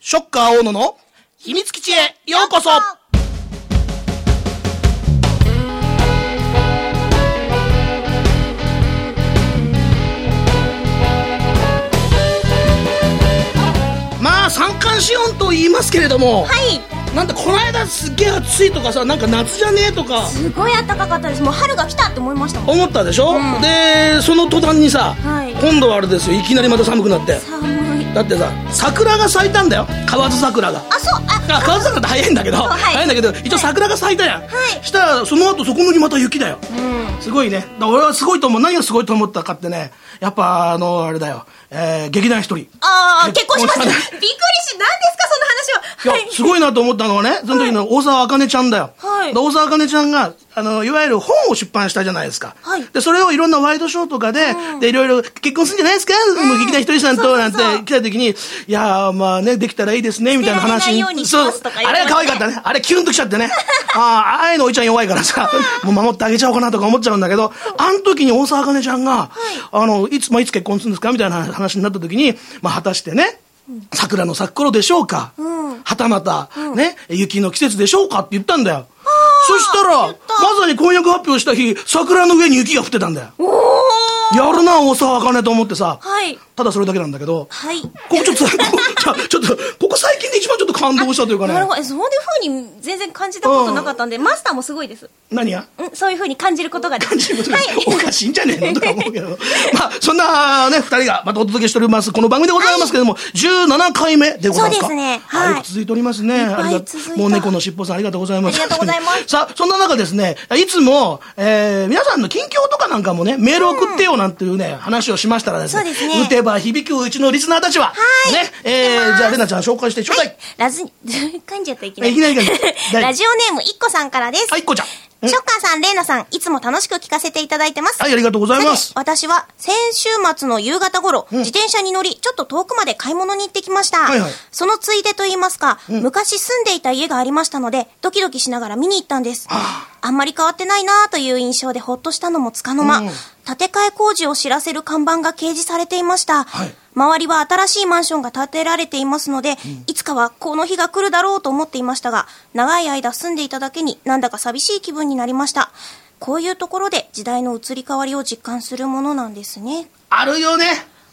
ショッカー大野の秘密基地へようこそ。まあ三寒四温と言いますけれども、 はい、 なんだこの間すっげえ暑いとかさ、なんか夏じゃねえとかすごい暖かかったです。もう春が来たって思いましたもん。 思ったでしょ、でその途端にさ、今度はあれですよ、いきなりまた寒くなって。 寒い。 だってさ、桜が咲いたんだよ、河津桜が。河津桜って早いんだけど、早いんだけど、一応桜が咲いたやん。したらその後そこにまた雪だよ。すごいね。だから俺はすごいと思う。何がすごいと思ったかってね、やっぱあれだよ、劇団一人。 結婚しました。びっくりし、何ですかその話は。 いや、すごいなと思ったのはね、その時の大沢あかねちゃんだよ。大沢あかねちゃんがいわゆる本を出版したじゃないですか。でそれをいろんなワイドショーとかで、いろいろ結婚するんじゃないですか、もう劇団一人さんとなんて来た時に、いやまあね、できたらいいですねみたいな話に、そう、あれは可愛かったね。あれキュンときちゃってね。ああいうのおいちゃん弱いからさ、もう守ってあげちゃおうかなとか思っちゃうんだけど、あの時に大沢あかねちゃんが、いつ結婚するんですかみたいな話になった時に、果たしてね、桜の咲く頃でしょうか、はたまた、ね、雪の季節でしょうかって言ったんだよ。そしたらまさに婚約発表した日、桜の上に雪が降ってたんだよ。やるな大沢あかねと思ってさ、ただそれだけなんだけど、ここちょっとここ最近で一番ちょっと感動したというかね。 なるほど。そういう風に全然感じたことなかったんで、マスターもすごいです。 何や？ そういう風に感じることができる。 おかしいんじゃねえのとか思うけどそんなね、二人がまたお届けしておりますこの番組でございますけれども、17回目でございますか。 そうですね。 よく続いておりますね。もう猫のしっぽさんありがとうございます。 ありがとうございます。 さあ、そんな中ですね、いつも皆さんの近況とかなんかもね、メール送ってよなんていうね、話をしましたらですね、打てば響くうちのリスナーたちはね、じゃあレナちゃん紹介してちょうだい。 噛んじゃったいきなり。ラジオネームいっこさんからです。 いっこちゃん。 ショッカーさん、レイナさん、いつも楽しく聞かせていただいてます。 はい、ありがとうございます。 私は先週末の夕方頃、自転車に乗り、ちょっと遠くまで買い物に行ってきました。そのついでと言いますか、昔住んでいた家がありましたので、ドキドキしながら見に行ったんです。あんまり変わってないなという印象でほっとしたのもつかの間、建て替え工事を知らせる看板が掲示されていました。周りは新しいマンションが建てられていますので、いつかはこの日が来るだろうと思っていましたが、長い間住んでいただけになんだか寂しい気分になりました。こういうところで時代の移り変わりを実感するものなんですね。 あるよね。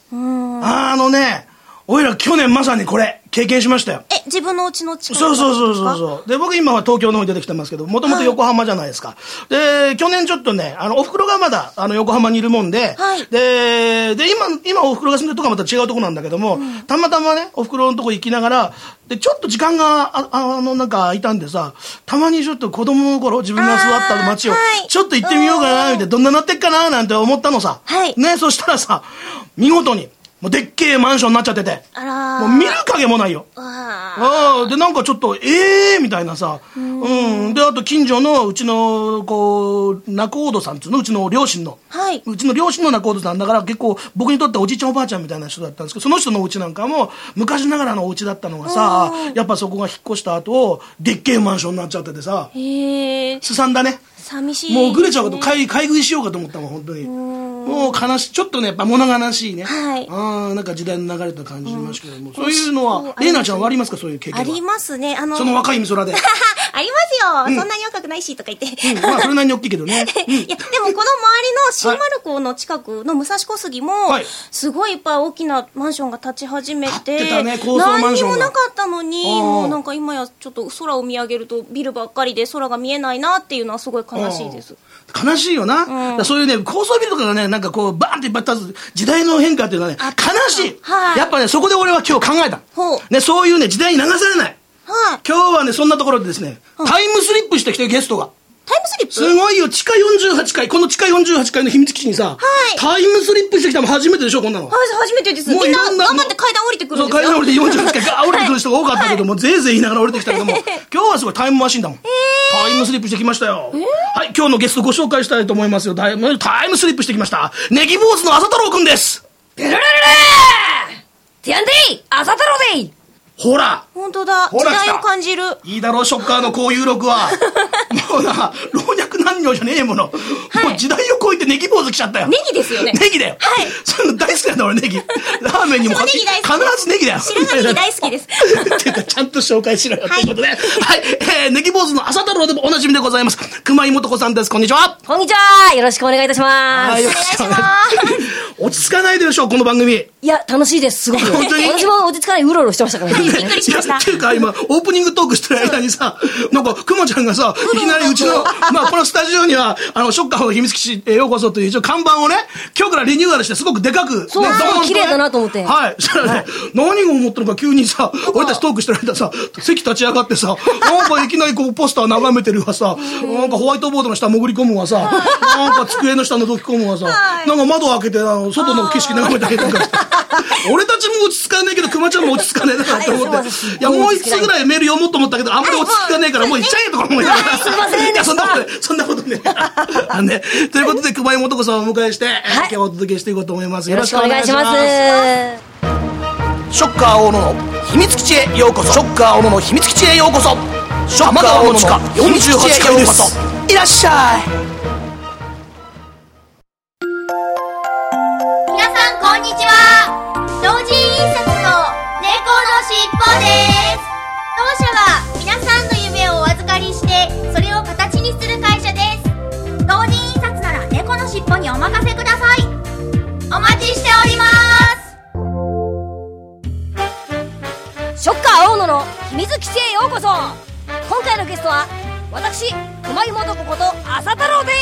おいら去年まさにこれ経験しましたよ。 自分のうちの近く。 そうで、僕今は東京の方に出てきてますけど、もともと横浜じゃないですか。で去年ちょっとね、お袋がまだ横浜にいるもんで、で今お袋が住んでるとこはまた違うとこなんだけども、たまたまねお袋のとこ行きながら、でちょっと時間がなんか空いたんでさ、たまにちょっと子供の頃自分が座った街をちょっと行ってみようかなみたいな、どんななってっかななんて思ったのさ。ね、そしたらさ、見事にもうでっけえマンションになっちゃってて、もう見る影もないよ。でなんかちょっとみたいなさ、であと近所のうちの仲人さんっていうの、うちの両親の仲人さんだから、結構僕にとっておじいちゃんおばあちゃんみたいな人だったんですけど、その人のお家なんかも昔ながらのお家だったのがさ、やっぱそこが引っ越した後でっけえマンションになっちゃっててさ、すさんだね。 寂しい、 もうぐれちゃうかと、買い食いしようかと思ったもん本当に。もう悲しい、ちょっとねやっぱ物悲しいね。なんか時代の流れと感じましたけども、そういうのはレイナちゃんはありますか、そういう経験は。ありますね。 その若い美空で。 ありますよ、そんなに若くないしとか言って。 それなりに大きいけどね。 いやでもこの周りの新丸子の近くの武蔵小杉もすごいいっぱい大きなマンションが建ち始めて、 何にもなかったのに、もうなんか今やちょっと空を見上げるとビルばっかりで空が見えないなっていうのはすごい悲しいです。 悲しいよな。そういうね高層ビルとかがね、なんかこうバーンっていっぱい立つ時代の変化っていうのはね、悲しい。やっぱね、そこで俺は今日考えたね、そういうね時代に流されない。今日はねそんなところでですね、タイムスリップしてきてるゲストが。 タイムスリップすごいよ。地下48階、この地下48階の秘密基地にさ、タイムスリップしてきたの初めてでしょ、こんなの。 初めてです。みんな頑張って階段降りてくるんですよ。 階段降りて48階降りてくる人が多かったけども、ぜいぜい言いながら降りてきたけども、今日はすごいタイムマシンだもん。タイムスリップしてきましたよ。はい、今日のゲストご紹介したいと思いますよ。タイムスリップしてきました。ネギ坊主の朝太郎くんです。 てららららてやんでい朝太郎でい。 ほら本当だ、時代を感じる。 いいだろう、ショッカーのこういう録は。 うな老若男女じゃねえもの、もう時代を超えてネギ坊主来ちゃったよ。 ネギですよね。 ネギだよ。はい。その大好きなんだ俺ネギ。ラーメンにも必ずネギだよ。 白髪ネギ大好きです。 っていうかちゃんと紹介しろよということで、はい、ネギ坊主の朝太郎でもおなじみでございます熊井素子さんです。こんにちは。 こんにちは。よろしくお願いいたします。 はい、よろしくお願いします。落ち着かないでしょこの番組。 いや楽しいですすごく。 本当に私も落ち着かないうろうろしてましたからね。 びっくりしました。 っていうか今オープニングトークしてる間にさ、なんか熊ちゃんがさいきなりうちのまあこのスタジオにはショッカーの秘密基地へようこそという一応看板をね今日からリニューアルしてすごくでかく、 そう綺麗だなと思って。 はい。そしたらね、何が思ったのか急にさ俺たちトークしてる間さ席立ち上がってさなんかいきなりこうポスター眺めてるわさ、なんかホワイトボードの下潜り込むわさ、なんか机の下覗き込むわさ、なんか窓開けて外の景色眺めたりとかして俺たちも落ち着かねえけど熊ちゃんも落ち着かねえなと思って、いやもう一つぐらいメール読もうと思ったけどあんまり落ち着かねえからもう行っちゃえとか思いながら、 すいませんでした。 そんなことねね。ということで熊井素子さんをお迎えして、今日お届けしていこうと思います。 よろしくお願いします。 ショッカー大野の秘密基地へようこそ。ショッカー大野の秘密基地へようこそ。ショッカー大野の地下48階です。いらっしゃい。 皆さんこんにちは。同人印刷の猫のしっぽです。当社は皆さんの夢をお預かりしてそれを形にする会社です。同人印刷なら猫のしっぽにお任せください。お待ちしております。 ショッカー大野の秘密基地へようこそ。今回のゲストは私熊井素子こと朝太郎でい。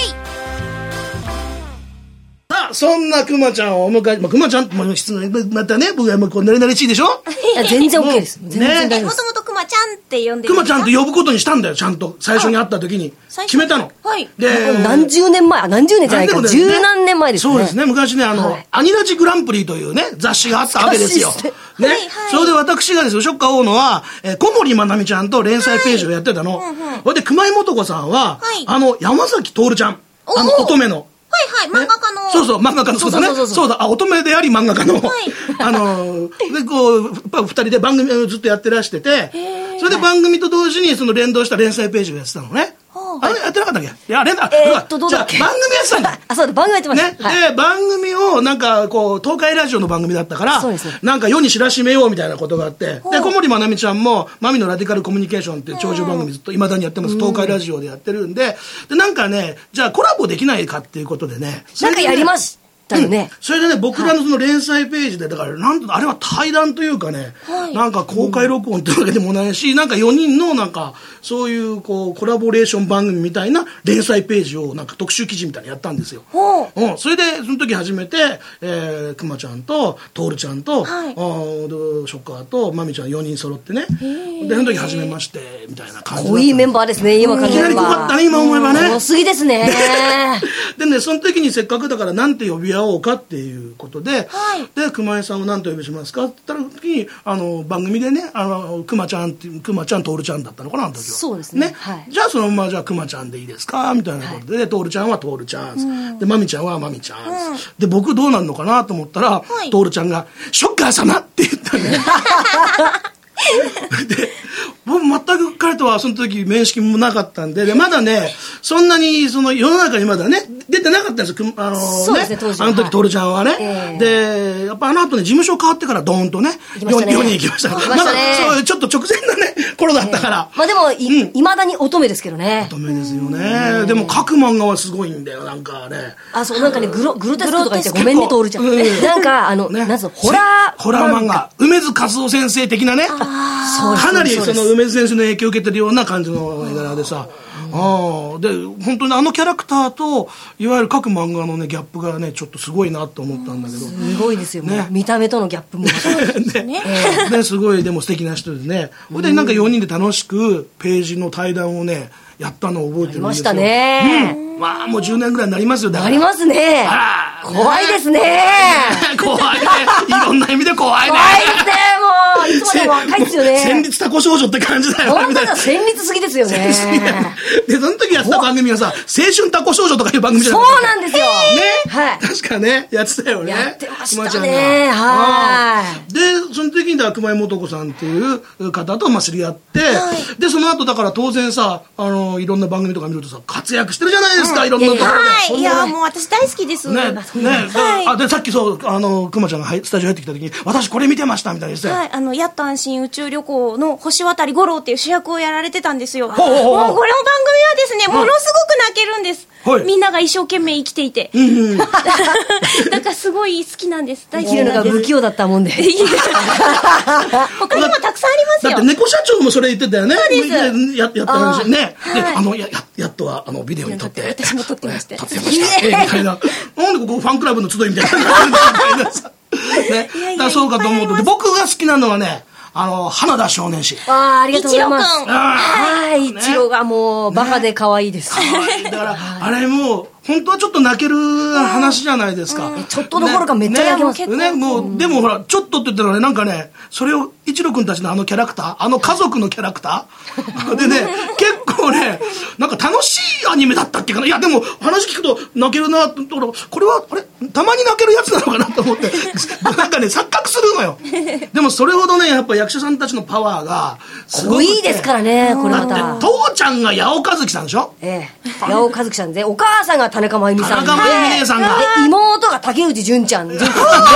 そんな熊ちゃんをお迎え、熊ちゃんも質問またね、僕はもうこう慣れ慣れしいでしょ。 いや全然 OK です。全然大丈夫です。 もともと熊ちゃんって呼んでる。 熊ちゃんって呼ぶことにしたんだよ、ちゃんと最初に会った時に決めたの。 はい。 で何十年前、何十年じゃないか、十何年前ですね。 そうですね。昔ねアニラジグランプリというね雑誌があったわけですよ。ね。それで私がですよ、ショッカー大野は小森まなみちゃんと連載ページをやってたの。それで熊井素子さんは山崎徹ちゃん、乙女の。 はいはい、漫画家の。 そうそう、漫画家の、そうだね。そうだ、乙女であり漫画家の。で、こう、やっぱ二人で番組をずっとやってらしてて、それで番組と同時にその連動した連載ページをやってたのね。あれやってなかったっけ？いや、どうだっけ？じゃあ、番組やってたんだ。 あ、そうだ、番組やってました。 ね、で、番組を、なんか、こう、東海ラジオの番組だったから、なんか世に知らしめようみたいなことがあって、で、小森まなみちゃんも、マミのラディカルコミュニケーションっていう長寿番組ずっと未だにやってます。東海ラジオでやってるんで、で、なんかね、じゃあコラボできないかっていうことでね。 なんかやりました。 それでね、僕らのその連載ページで、だから、なんと、あれは対談というかね、なんか公開録音っていうわけでもないし、なんか4人のなんか、そういうこう、コラボレーション番組みたいな連載ページをなんか特集記事みたいなのやったんですよ。それで、その時初めて、くまちゃんと、とおるちゃんと、ショッカーと、まみちゃん4人揃ってね。で、その時初めまして、みたいな感じ。 濃いメンバーですね、今考えれば。 いきなり濃かったね、今思えばね。 濃すぎですね。 でね、その時にせっかくだからなんて呼び合おうかっていうことで、で、熊井さんを何と呼びしますかって言った時に、番組でね、くまちゃん、とおるちゃんだったのかな、あの時は。 そうですね。 じゃあそのまま、じゃあくまちゃんでいいですかみたいなことで、とおるちゃんはとおるちゃん。で、まみちゃんはまみちゃん。で、僕どうなるのかなと思ったら、とおるちゃんが、ショッカー様って言ったね。で、僕全く彼とはその時面識もなかったんで、まだね、そんなにその世の中にまだね、出てなかったんですよ。 そうですね、当時。 あの時、徹ちゃんはね。で、やっぱあの後ね、事務所変わってからドーンとね、世に行きました。まだ、そう、ちょっと直前なね、頃だったから。 まあでも、いまだに乙女ですけどね。 乙女ですよね。でも、書く漫画はすごいんだよ、なんかね。 あ、そう、なんかね、グロテスクとか言ってごめんね、徹ちゃん。なんか、なんつうの、ホラー漫画。梅津和夫先生的なね。かなりその梅津先生の影響を受けてるような感じの絵柄でさ。で本当にあのキャラクターといわゆる各漫画のねギャップがねちょっとすごいなと思ったんだけど、 すごいですよね、見た目とのギャップもね、すごいでも素敵な人でね、それでなんか4人で楽しくページの対談をねやったのを覚えてるんですよ。 ありましたね。 まあもう10年ぐらいになりますよ。だからなりますね。 あら怖いですね。 怖いね。いろんな意味で怖いね。 怖いですね、もう。いつまでも若いですよね。 戦慄タコ少女って感じだよ。 本当だ、戦慄すぎですよね。 で、その時やってた番組がさ、青春タコ少女とかいう番組じゃないそうなんですよ。 ね。 はい。 確かね、やってたよね。 やってましたね。はい。 で、その時には熊井素子さんっていう方と知り合って、で、その後だから当然さ、いろんな番組とか見るとさ、活躍してるじゃないですか、いろんなところで。 はい。いや、もう私大好きです。 ね。で、さっきそう、熊ちゃんがスタジオ入ってきた時に、私これ見てましたみたいにして。 はい。やっと安心宇宙旅行の星渡五郎っていう主役をやられてたんですよ。もうこれの番組はですね、ものすごく泣けるんです。みんなが一生懸命生きていて。だからすごい好きなんです。大好きなんです。 が不器用だったもんで。 他にもたくさんありますよ。 だって猫社長もそれ言ってたよね。 そうです。 やった話ね。で、やっとはビデオに撮って。 私も撮ってました。 撮ってました。みたいな。なんでここファンクラブの集いみたいな。ね。そうかと思うと。僕が好きなのはね、花田少年誌。 ありがとうございます。 はい。 一郎がもうバカで可愛いです。 だからあれもう本当はちょっと泣ける話じゃないですか。 ちょっとどころかめっちゃ泣けますね。もうでもほらちょっとって言ったらね、なんかね、それを一郎君たちのキャラクター、家族のキャラクターでね、結構ね、なんか楽しいアニメだったっていうかな。いやでも話聞くと泣けるなと、これはあれたまに泣けるやつなのかなと思ってなんかね錯覚するのよ。でもそれほどねやっぱ役者さんたちのパワーがすごいいいですからね。これまただって父ちゃんが八尾和樹さんでしょ。 八尾和樹さんで、お母さんが田中真由美さんで、 田中真由美姉さんが、 妹が竹内純ちゃんで、おじい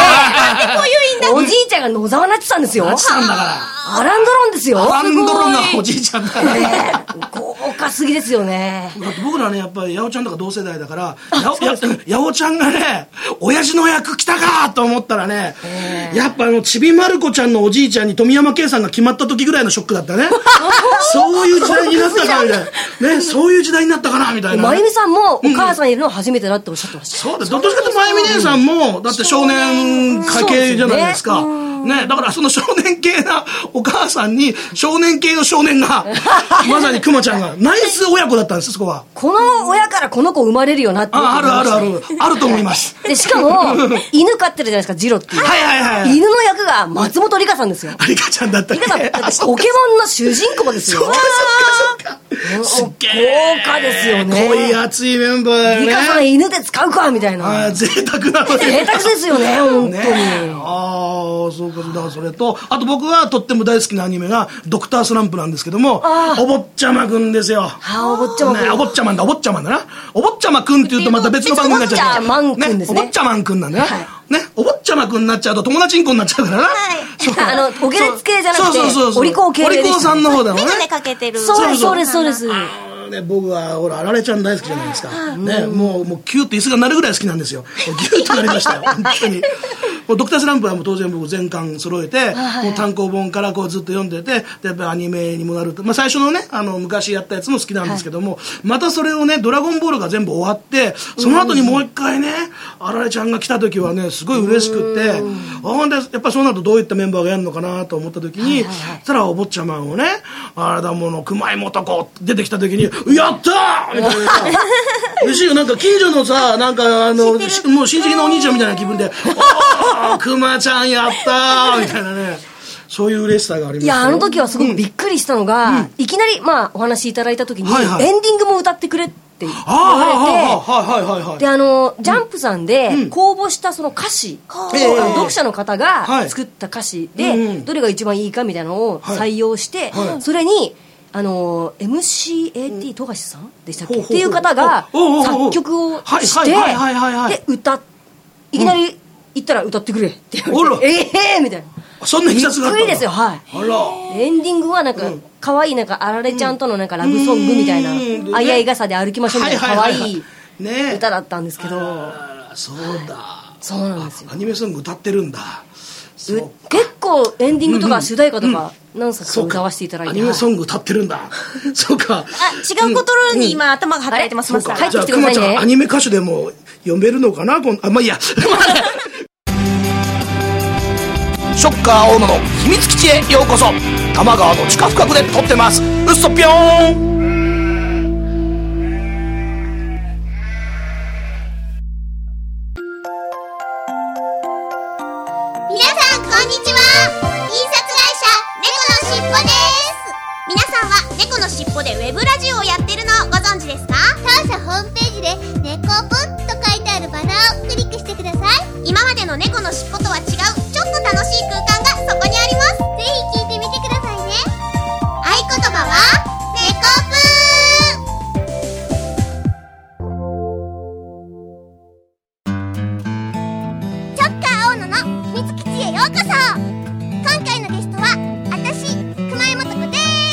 ちゃんが野沢那智さんですよ。 那智さんだからアランドロンですよ。 アランドロンがおじいちゃんだから豪華すぎですよね。 僕らねやっぱり八尾ちゃんとか同世代だから八尾ちゃんがね親父の役来たかと思ったらね、やっぱちびまる子ちゃんのおじいちゃんに富山圭さんが決まった時ぐらいのショックだったね。そういう時代になったかみたいなね、そういう時代になったかなみたいな。 真由美さんもお母さんいるのは初めてだっておっしゃってました。 そうです。どっちかというと真由美姉さんもだって少年家系じゃないですかね。だからその少年系なお母さんに少年系の少年がまさに熊ちゃんがナイス親子だったんです。そこはこの親からこの子生まれるよなって。 あると思います。 でしかも犬飼ってるじゃないですか、ジロっていう。犬の役が松本梨香さんですよ。 梨香ちゃんだったっけ。 ポケモンの主人公ですよ。 そっかすっげえ豪華ですよね。 濃い熱いメンバーだよね。 梨香さん犬で使うかみたいな。 贅沢なの贅沢ですよね、本当に。 そうか。だからそれとあと僕はとっても大好きなアニメがドクタースランプなんですけども、お坊ちゃまくんですよ。 お坊ちゃまくん、 お坊ちゃまだな。お坊ちゃまくんっていうとまた別の番組になっちゃう。 お坊ちゃまくんですね。 お坊ちゃまくんなんだね。お坊ちゃまくんになっちゃうと友達んこになっちゃうからな。 お下劣系じゃなくてお利口系で。 お利口さんの方だもんね。 メガネかけてる。 そうです。 僕はほらあられちゃん大好きじゃないですか、もうキューって椅子が鳴るぐらい好きなんですよ。ギューッとなりましたよ本当に。ドクタースランプはもう当然僕全巻揃えて、もう単行本からずっと読んでて、でやっぱりアニメにもなると、最初のね昔やったやつも好きなんですけども、またそれをねドラゴンボールが全部終わってその後にもう一回ねあられちゃんが来た時はねすごい嬉しくって、ほんでやっぱそうなるとどういったメンバーがやるのかなと思った時に、そしたらお坊ちゃまをねあれだもの熊井素子出てきた時にやったーみたいな嬉しいよ。なんか近所のさなんかもう親戚のお兄ちゃんみたいな気分でおー熊ちゃんやったーみたいなね、そういう嬉しさがあります。 いや時はすごくびっくりしたのが、いきなりお話いただいた時に、エンディングも歌ってくれって言われて、でジャンプさんで公募したその歌詞、読者の方が作った歌詞でどれが一番いいかみたいなのを採用して、それにMCAT 富樫さんでしたっけっていう方が作曲をしてでいきなり言ったら歌ってくれって言われて、みたいな。 そんないきさつがあった。 びっくりですよ。エンディングはなんか可愛いなんかあられちゃんとのなんかラブソングみたいな、あいあい傘で歩きましょうみたいな可愛い歌だったんですけど。 そうだ。 そうなんですよ。 アニメソング歌ってるんだ。 結構エンディングとか主題歌とか何作か歌わせていただいて、 アニメソング歌ってるんだ。そうか。 違うことに今頭が働いてます。 帰ってきてくださいね。 アニメ歌手でも読めるのかな。まあいいや。ショッカー大野の秘密基地へようこそ。多摩川の地下深くで撮ってます。うっそぴょーん。 です。皆さんは猫のしっぽでウェブラジオをやってるのをご存知ですか？ 当社ホームページで猫ぷんと書いてあるバナーをクリックしてください。 今までの猫のしっぽとは違うちょっと楽しい空間がそこにあります。 ぜひ聞いてみてくださいね。 合言葉は猫ぷー。チョッカー大野の秘密基地へようこそ。今回のゲストは私、熊井素子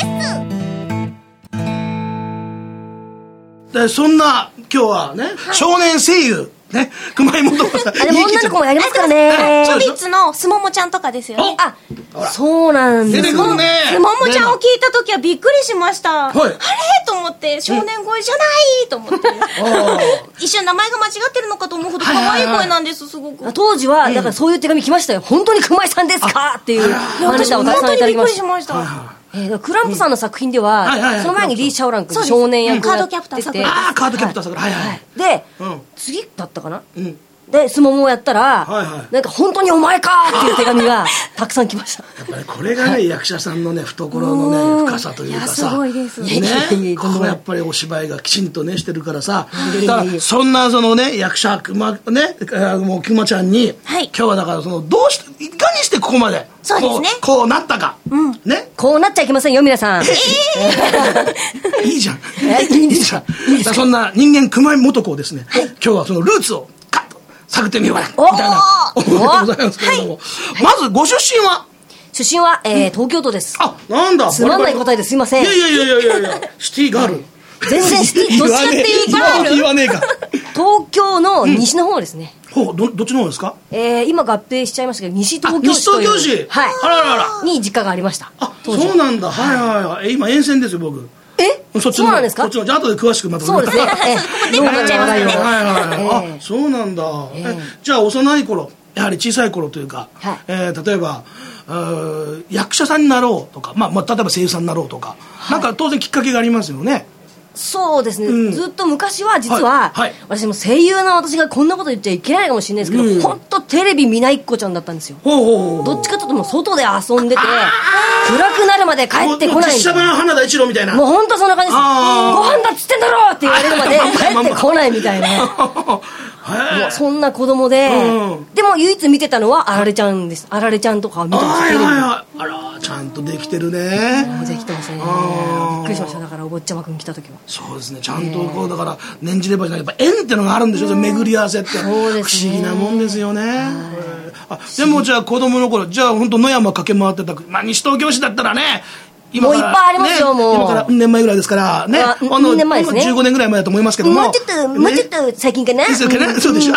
でそんな今日はね、少年声優ね、熊井素子さん。 でも女の子もやりますからね。 チョビッツのすももちゃんとかですよね。 あ、そうなんです。 出てくるね。 すももちゃんを聞いた時はびっくりしました。あれと思って、少年声じゃないと思って。一瞬名前が間違ってるのかと思うほど可愛い声なんです、すごく。 当時は、だからそういう手紙来ましたよ。本当に熊井さんですかっていう。 私も本当にびっくりしました。 クランプさんの作品では、その前にリー・シャオラン君少年役カードキャプターさくら。 カードキャプターさくら。 で、次だったかな、で、スモモをやったら、なんか本当にお前かっていう手紙がたくさん来ました。 やっぱりこれがね、役者さんのね、懐のね、深さというかさ。 すごいです。 ね、やっぱりお芝居がきちんとね、してるからさ。だから、そんなそのね、役者、ね、もう、くまちゃんに、今日はだから、その、どうして、いかにしてここまで、 そうですね。 こうなったか。ね。 こうなっちゃいけませんよ、皆さん。 いいじゃん。いいじゃん。そんな人間熊井素子をですね、今日はそのルーツを、探ってみようかなみたいな思いでございますけれども、まずご出身は？ 出身は東京都です。 あ、なんだ。 つまんない答えですいません。 いやシティガール。 全然シティどっちかっていうと言わねえか。 東京の西の方ですね。 ほう、どっちの方ですか？ 今合併しちゃいましたけど、西東京市という。 西東京市。 はい。 あらに実家がありました。 あ、そうなんだ。はい今沿線ですよ僕。 そうなんですか？ じゃあ後で詳しくまた。 そうですね。 全部言っちゃいますね。 あ、そうなんだ。じゃあ幼い頃、やはり小さい頃というか、例えば役者さんになろうとか、例えば声優さんになろうとか、なんか当然きっかけがありますよね。 そうですね、ずっと昔は実は、私も声優の私がこんなこと言っちゃいけないかもしれないですけど、本当テレビ見ないっ子ちゃんだったんですよ。どっちかというともう外で遊んでて暗くなるまで帰ってこない。 実写版花田一郎みたいな。 もう本当そんな感じです。ご飯だっつってんだろって言われるまで帰ってこないみたいな。もうそんな子供で、でも唯一見てたのはあられちゃんです。あられちゃんとか見てました。 あら、ちゃんとできてるね。 できてますね。びっくりしました。だからお坊ちゃまくん来た時は。 そうですね、ちゃんとこうだから念じればじゃない、やっぱ縁ってのがあるんでしょ、巡り合わせって。不思議なもんですよね。でもじゃあ子供の頃、じゃあ本当野山駆け回ってた、西東京市だったらね、 もういっぱいありますよ、もう。 今から年前ぐらいですからね。 2年前ですね。 15年ぐらい前だと思いますけども。 もうちょっと最近かな。 そうでしょ。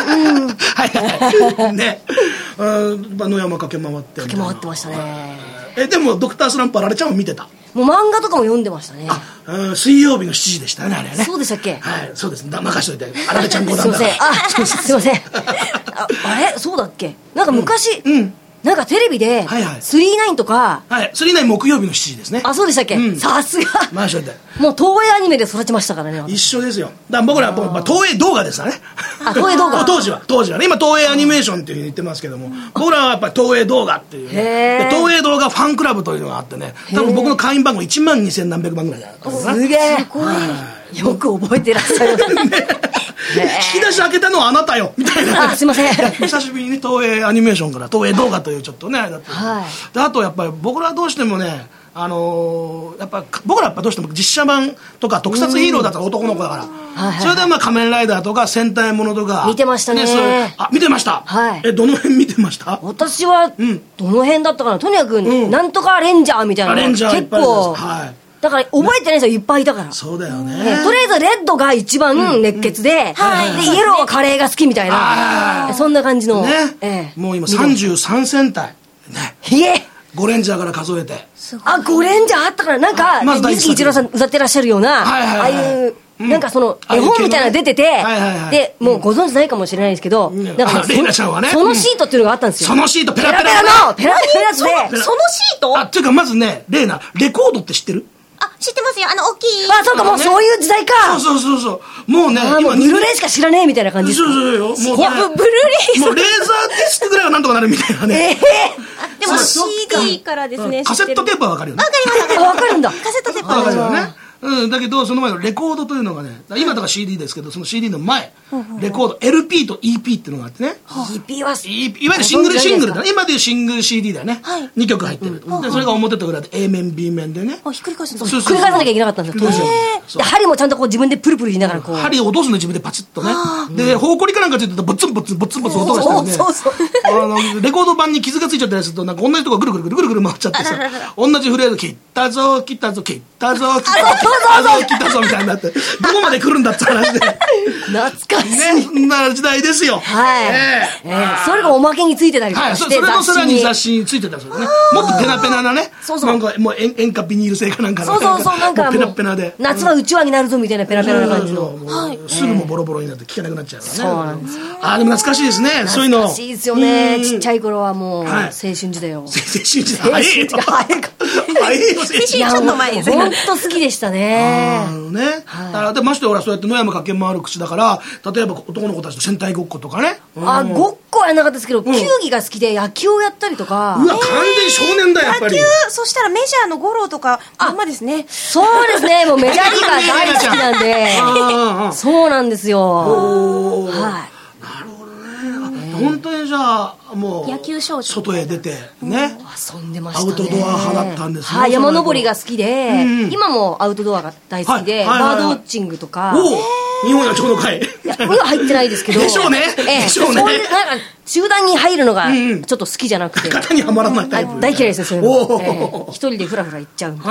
はい。ね。野山駆け回って。 駆け回ってましたね。 でもドクタースランプあられちゃんを見てた。 もう漫画とかも読んでましたね。 水曜日の7時でしたね、あれね。 そうでしたっけ？ はい、そうです。任しといて。あられちゃんご覧だ。 すいません。あれそうだっけ？なんか昔、なんかテレビで、39とか、 39木曜日の7時ですね。 あ、そうでしたっけ？さすが。もう東映アニメで育ちましたからね。 一緒ですよ。だから僕らは東映動画ですからね。 東映動画。 当時はね。今東映アニメーションっていうふうに言ってますけども、僕らはやっぱり東映動画っていうね。東映動画ファンクラブというのがあってね、多分僕の会員番号12000何百万ぐらいだったんですね。 すげえ。よく覚えてらっしゃる。 引き出し開けたのはあなたよみたいな。 すいません。 久しぶりに東映アニメーションから東映動画というちょっとね、だってで、あとやっぱり僕らどうしてもね、やっぱ僕らやっぱどうしても実写版とか特撮ヒーローだったら男の子だから、それで仮面ライダーとか戦隊ものとか見てましたね。 見てました。どの辺見てました？ 私はどの辺だったかな。とにかくなんとかレンジャーみたいなの結構だから覚えてないですよ、いっぱいいたから。 そうだよね。 とりあえずレッドが一番熱血で、イエローはカレーが好きみたいな、そんな感じの。 もう今33戦隊。5レンジャーから数えて。 5レンジャーあったから、なんか、水木一郎さん歌ってらっしゃるような、ああいう、なんかその、絵本みたいなの出てて、で、もうご存知ないかもしれないですけど、なんかレイナちゃんはね、 そのシートっていうのがあったんですよ。 そのシート、ペラペラの、 ペラペラのやつで、 そのシート？ っていうかまずね、レイナ、レコードって知ってる？ あ、知ってますよ。大きい。 あ、そうか、もうそういう時代か。 そう。もうね、 今ブルーレイしか知らねえみたいな感じですか。 そうよ。もうブルーレイもうレーザーディスクぐらいはなんとかなるみたいなね。 でも CD からですね。 カセットテープはわかるよね。 わかります。 わかるんだ。 カセットテープはわかるよね。だけどその前のレコードというのがね、今とか CD ですけど、その CD の前、レコード LP と EP っていうのがあってね。 EP はいわゆるシングルだね。今でいうシングル CD だよね。2曲入ってる。でそれが表と裏で A 面 B 面でね。 ひっくり返すんだ。 ひっくり返さなきゃいけなかったんだ当時。で針もちゃんとこう自分でプルプル言いながらこう。 針を落とすの自分でパチッとね。でほうこりかなんかついてるとボツンボツンボツンボツン音がしてるね。そうレコード盤に傷がついちゃったりするとなんか同じとこぐるぐる回っちゃってさ、同じフレーズ切ったぞ切ったぞ切ったぞ切ったぞみたいになって、どこまで来るんだって話で。 懐かしい。 ね、そんな時代ですよ。 それがおまけについてたりとかして、 それもさらに雑誌についてたんですよね。もっとペナペナなね。なんかもう塩化ビニール製かなんかの。 なんかペナペナで。 夏はうちわになるぞみたいなペナペナな感じの。 すぐもボロボロになって聞けなくなっちゃうからね。 そうなんです。 でも懐かしいですね。そういうの。 懐かしいですよね。ちっちゃい頃はもう青春時代よ。 青春時代。早いよ。 ちょっと前ですね。 本当好きでしたね。 でまして俺はそうやって野山駆け回る口だから、例えば男の子たちと戦隊ごっことかね。 ごっこはやらなかったですけど、球技が好きで野球をやったりとか。 うわ、完全少年だやっぱり。 野球、そしたらメジャーの五郎とかあんまですね。 そうですね、もうメジャーリーガー大好きなんで。そうなんですよ。はい。 本当にじゃあもう野球少女外へ出てね、 遊んでましたね。 アウトドア派だったんですね。 はい、山登りが好きで、今もアウトドアが大好きで、バードウォッチングとか。 日本野鳥の会。 今入ってないですけど。 でしょうね。 そういうなんか集団に入るのがちょっと好きじゃなくて。 型にはまらないタイプ。 大嫌いですよ、そういうの。一人でフラフラ行っちゃう。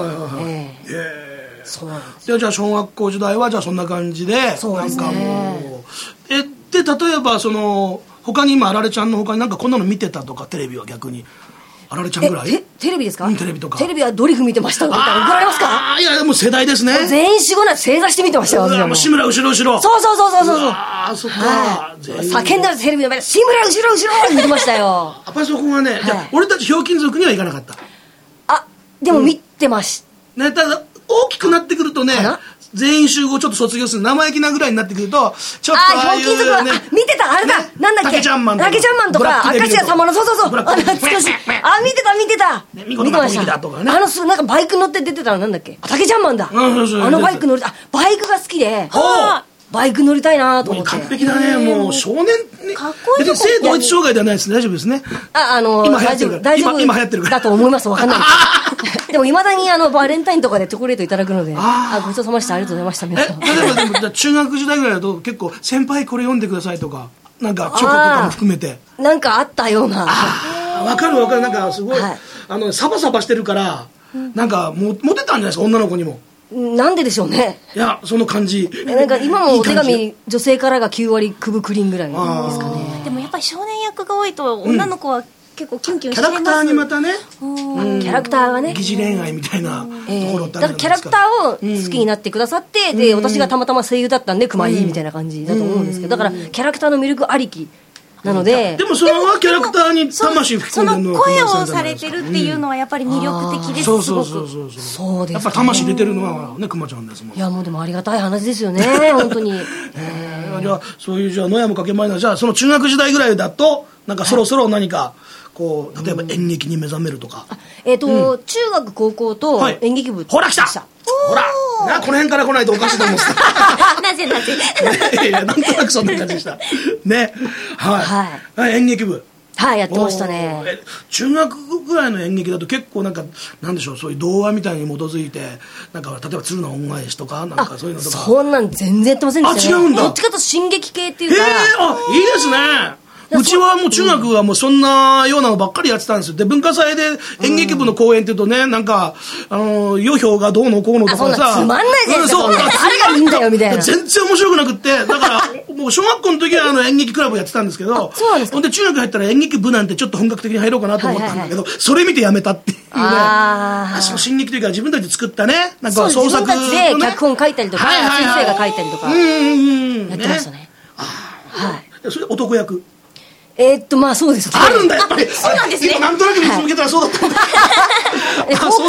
そうなんです。じゃあ小学校時代はじゃあそんな感じで、 そうですね。 で例えばその他に今あられちゃんの他になんかこんなの見てたとか、テレビは逆にあられちゃんぐらいテレビですか？ テレビとか。 テレビはドリフ見てましたとか怒られますか？ いやでも世代ですね。 全員四五な正座して見てましたよ。 もう志村後ろ後ろ。 そうああそっか。 叫んだらテレビの前で志村後ろ後ろ見てましたよ。 やっぱりそこがね、じゃあ俺たちひょうきん族には行かなかった。 でも見てましたただ大きくなってくるとね、全員集合ちょっと卒業する生意気なぐらいになってくるとちょっとひょうきん族は見てた、あれだ、なんだっけ、 竹ちゃんマンとか明石家さんまの、そう懐かしい。見てた見てました。 なんかバイク乗って出てたのなんだっけ、竹ちゃんマンだ。バイク乗り、バイクが好きで、バイク乗りたいなと思って。 完璧だね。もう少年ね。 かっこいい。 性同一障害ではないですね。大丈夫ですね。今流行ってるから。今流行ってるから。 だと思います。わかんない。でもいまだにバレンタインとかでチョコレートいただくので、ごちそうさまでした、ありがとうございました皆さん。 例えば中学時代ぐらいだと結構先輩これ読んでくださいとか、なんかチョコとかも含めて。 なんかあったような。 わかる。なんかすごいサバサバしてるからなんかモテたんじゃないですか、女の子にも。 なんででしょうね。 いやその感じ。 なんか今もお手紙女性からが9割9分クリーンぐらいですかね。 でもやっぱり少年役が多いと女の子は結構キュンキュンしてます。 キャラクターにまたね、 キャラクターがね、 疑似恋愛みたいなところってあるじゃないですか。 だからキャラクターを好きになってくださって、で私がたまたま声優だったんで熊井みたいな感じだと思うんですけど、だからキャラクターの魅力ありきなので。 でもそれはキャラクターに魂吹き込んでるのはその声をされてるっていうのはやっぱり魅力的です。すごくそうです。 やっぱ魂出てるのはね、熊ちゃんですもん。 いやもうでもありがたい話ですよね本当に。 じゃあそういう野山かけまいな、じゃあその中学時代ぐらいだとなんかそろそろ何かこう例えば演劇に目覚めるとか。 中学高校と演劇部。 ほら来た。ほらこの辺から来ないとおかしいと思うんですなぜいやなんとなくそんな感じでしたね。はい演劇部。 はい、やってましたね。 中学ぐらいの演劇だと結構なんかなんでしょう、そういう童話みたいに基づいてなんか例えば鶴の恩返しとかなんかそういうのとか。 そんなん全然やってませんでしたね。 違うんだ。 どっちかと進撃系っていうか。 いいですね。うちはもう中学はもうそんなようなのばっかりやってたんですよ。で文化祭で演劇部の公演っていうとね、なんか余興がどうのこうのとかさ、 つまんないじゃないですか。誰がいいんだよみたいな。 全然面白くなくって、だからもう小学校の時は演劇クラブやってたんですけど、ほんで中学入ったら演劇部なんてちょっと本格的に入ろうかなと思ったんだけど、それ見てやめたっていうね。進撃というか自分たちで作ったね、なんか創作自分たちで脚本書いたりとか、先生が書いたりとかやってましたね。 それ男役。 まあそうですね。 あるんだやっぱり。 そうなんですね。 今なんとなく見つけたらそうだったんだ。 高校が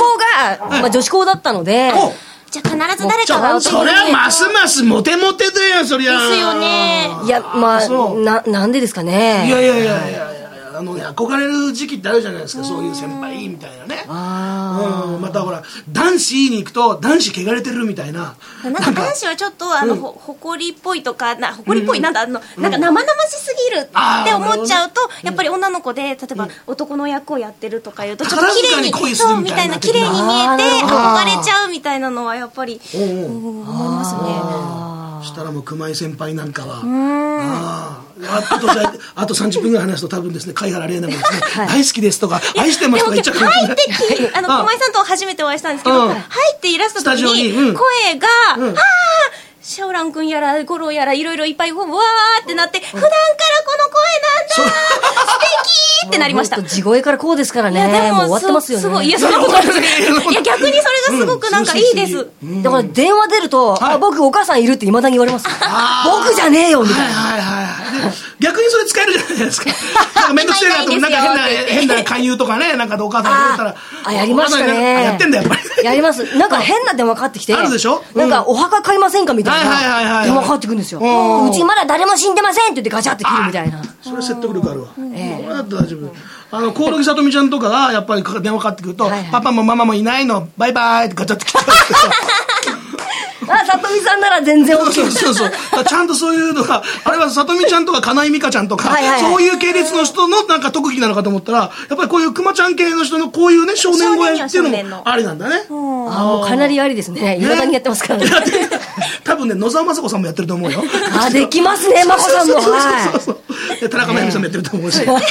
まあ、女子校だったので、 じゃあ必ず誰かがそれはますますモテモテだよ、そりゃ。 ですよね。 いや、まあ、なんでですかね。 いや憧れる時期ってあるじゃないですか、そういう先輩みたいなね。またほら男子に行くと男子汚れてるみたいな。 なんか男子はちょっと誇りっぽいとか、誇りっぽい、なんか生々しすぎるって思っちゃうと、やっぱり女の子で例えば男の役をやってるとかいうとちょっと綺麗にそうみたいな綺麗に見えて憧れちゃうみたいなのはやっぱり思いますね。 したらもう熊井先輩なんかはあと30分ぐらい話すと多分ですね、貝原玲奈がですね、大好きですとか愛してますとか言っちゃうかもしれない。 熊井さんとは初めてお会いしたんですけど、入っていらした時に声がシャオラン君やらゴロやらいろいろいっぱいわーってなって、普段からこの声なんだ素敵ってなりました。 地声からこうですからね。いやでも終わってますよね。 すごい、いやそんなことないです。いや逆にそれがすごくなんかいいです。 だから電話出ると、僕お母さんいるって未だに言われます。僕じゃねえよみたいな。 逆にそれ使えるじゃないですか。なんか面倒くせえなと思って、なんか変な勧誘とかね、なんかお母さんに言ったら、 やりましたね。 やってんだやっぱり。 やります。なんか変な電話かかってきて、 あるでしょ。 なんかお墓買いませんかみたいな電話かかってくるんですよ。うちまだ誰も死んでませんって言ってガチャって切るみたいな。 それ説得力あるわ。これだって大丈夫。コオロギさとみちゃんとかがやっぱり電話かかってくると、パパもママもいないのバイバイってガチャって切っちゃう。 さとみさんなら全然 OK。 そうちゃんとそういうのが、あれはさとみちゃんとか金井美香ちゃんとか、そういう系列の人のなんか特技なのかと思ったら、やっぱりこういうくまちゃん系の人のこういうね、少年声っていうのもありなんだね。 もうかなりありですね。未だにやってますからね。 多分ね、野沢雅子さんもやってると思うよ。 できますね、眞子さんも。 そう田中真由美さんもやってると思うし。ね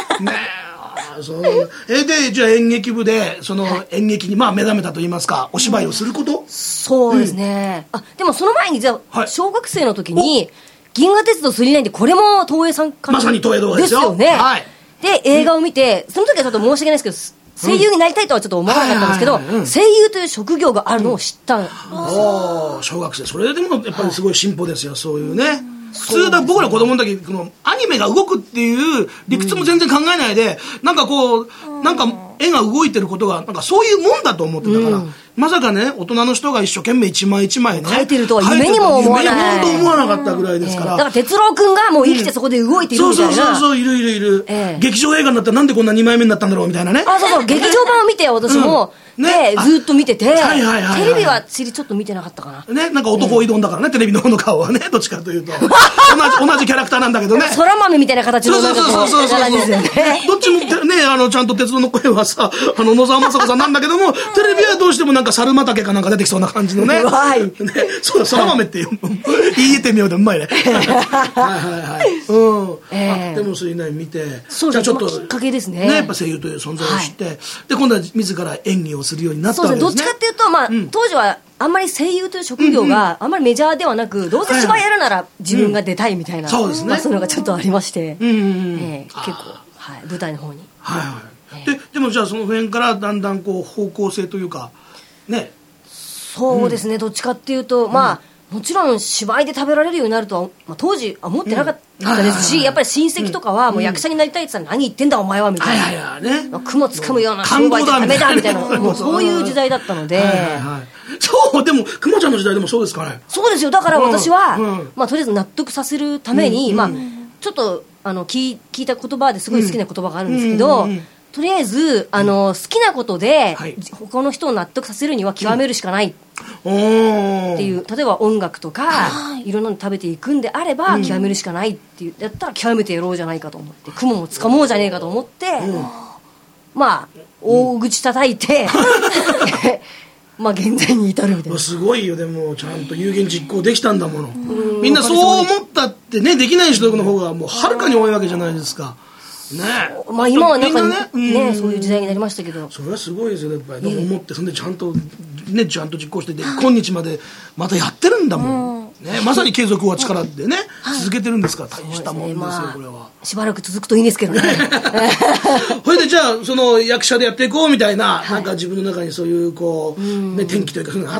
でじゃあ演劇部でその演劇に目覚めたといいますか、お芝居をすること、 そうですね。でもその前にじゃあ小学生の時に銀河鉄道999で、これも東映さんからまさに東映動画ですよね。で映画を見て、その時はちょっと申し訳ないですけど、声優になりたいとはちょっと思わなかったんですけど、声優という職業があるのを知ったんです。 小学生、それでもやっぱりすごい進歩ですよ、そういうね。普通だ、僕ら子供の時、このアニメが動くっていう理屈も全然考えないで、なんかこう、なんか絵が動いてることがなんかそういうもんだと思ってたから、まさかね、大人の人が一生懸命一枚一枚ね描いてるとは夢にも思わない、 夢にも思わなかったぐらいですから、 だから哲郎君がもう生きてそこで動いているみたいな、 そういる、劇場映画になったらなんでこんな2枚目になったんだろうみたいなね。 劇場版を見て私も、でずっと見てて、テレビはちょっと見てなかったかなね。 なんか男挑んだからね、テレビの方の顔はね、どっちかというと同じキャラクターなんだけどね、 空豆みたいな形のなんかこうですよね。 どっちもね、ちゃんと鉄道の声はさ、野沢雅子さんなんだけども、テレビはどうしてもなんか猿畑かなんか出てきそうな感じのね。そうだ、空豆って言えてみようでうまいね。でもそういうの見て、 じゃあちょっときっかけですね。 やっぱ声優という存在を知って、で今度は自ら演技をするようになったわけですね。 どっちかっていうと、当時はあんまり声優という職業があんまりメジャーではなく、どうせ芝居やるなら自分が出たいみたいな、そういうのがちょっとありまして、結構舞台の方に。 でもじゃあその辺からだんだんこう方向性というかね。 そうですね、どっちかっていうともちろん芝居で食べられるようになるとは、当時は思ってなかったですし、やっぱり親戚とかはもう役者になりたいって言ったら何言ってんだお前はみたいな、雲つかむような商売じゃダメだみたいな、もうそういう時代だったので。 そう、でもくまちゃんの時代でもそうですかね。 そうですよ。だから私はとりあえず納得させるためにちょっと聞いた言葉ですごい好きな言葉があるんですけど、とりあえず好きなことで他の人を納得させるには極めるしかないっていう、例えば音楽とかいろんなの食べていくんであれば極めるしかないっていう、やったら極めてやろうじゃないかと思って、雲もつかもうじゃねえかと思って、大口叩いて現在に至るみたいな。 すごいよ。でもちゃんと有言実行できたんだもの。みんなそう思ったってね、できない人の方がもうはるかに多いわけじゃないですかね。 今はなんかね、そういう時代になりましたけど、 それはすごいですよやっぱり。思って、そんでちゃんと実行して今日までまたやってるんだもんね。まさに継続は力でね、続けてるんですから大したもんですよこれは。 しばらく続くといいんですけどね。 それでじゃあその役者でやっていこうみたいな、なんか自分の中にそういうこう転機というかそういうのがあって、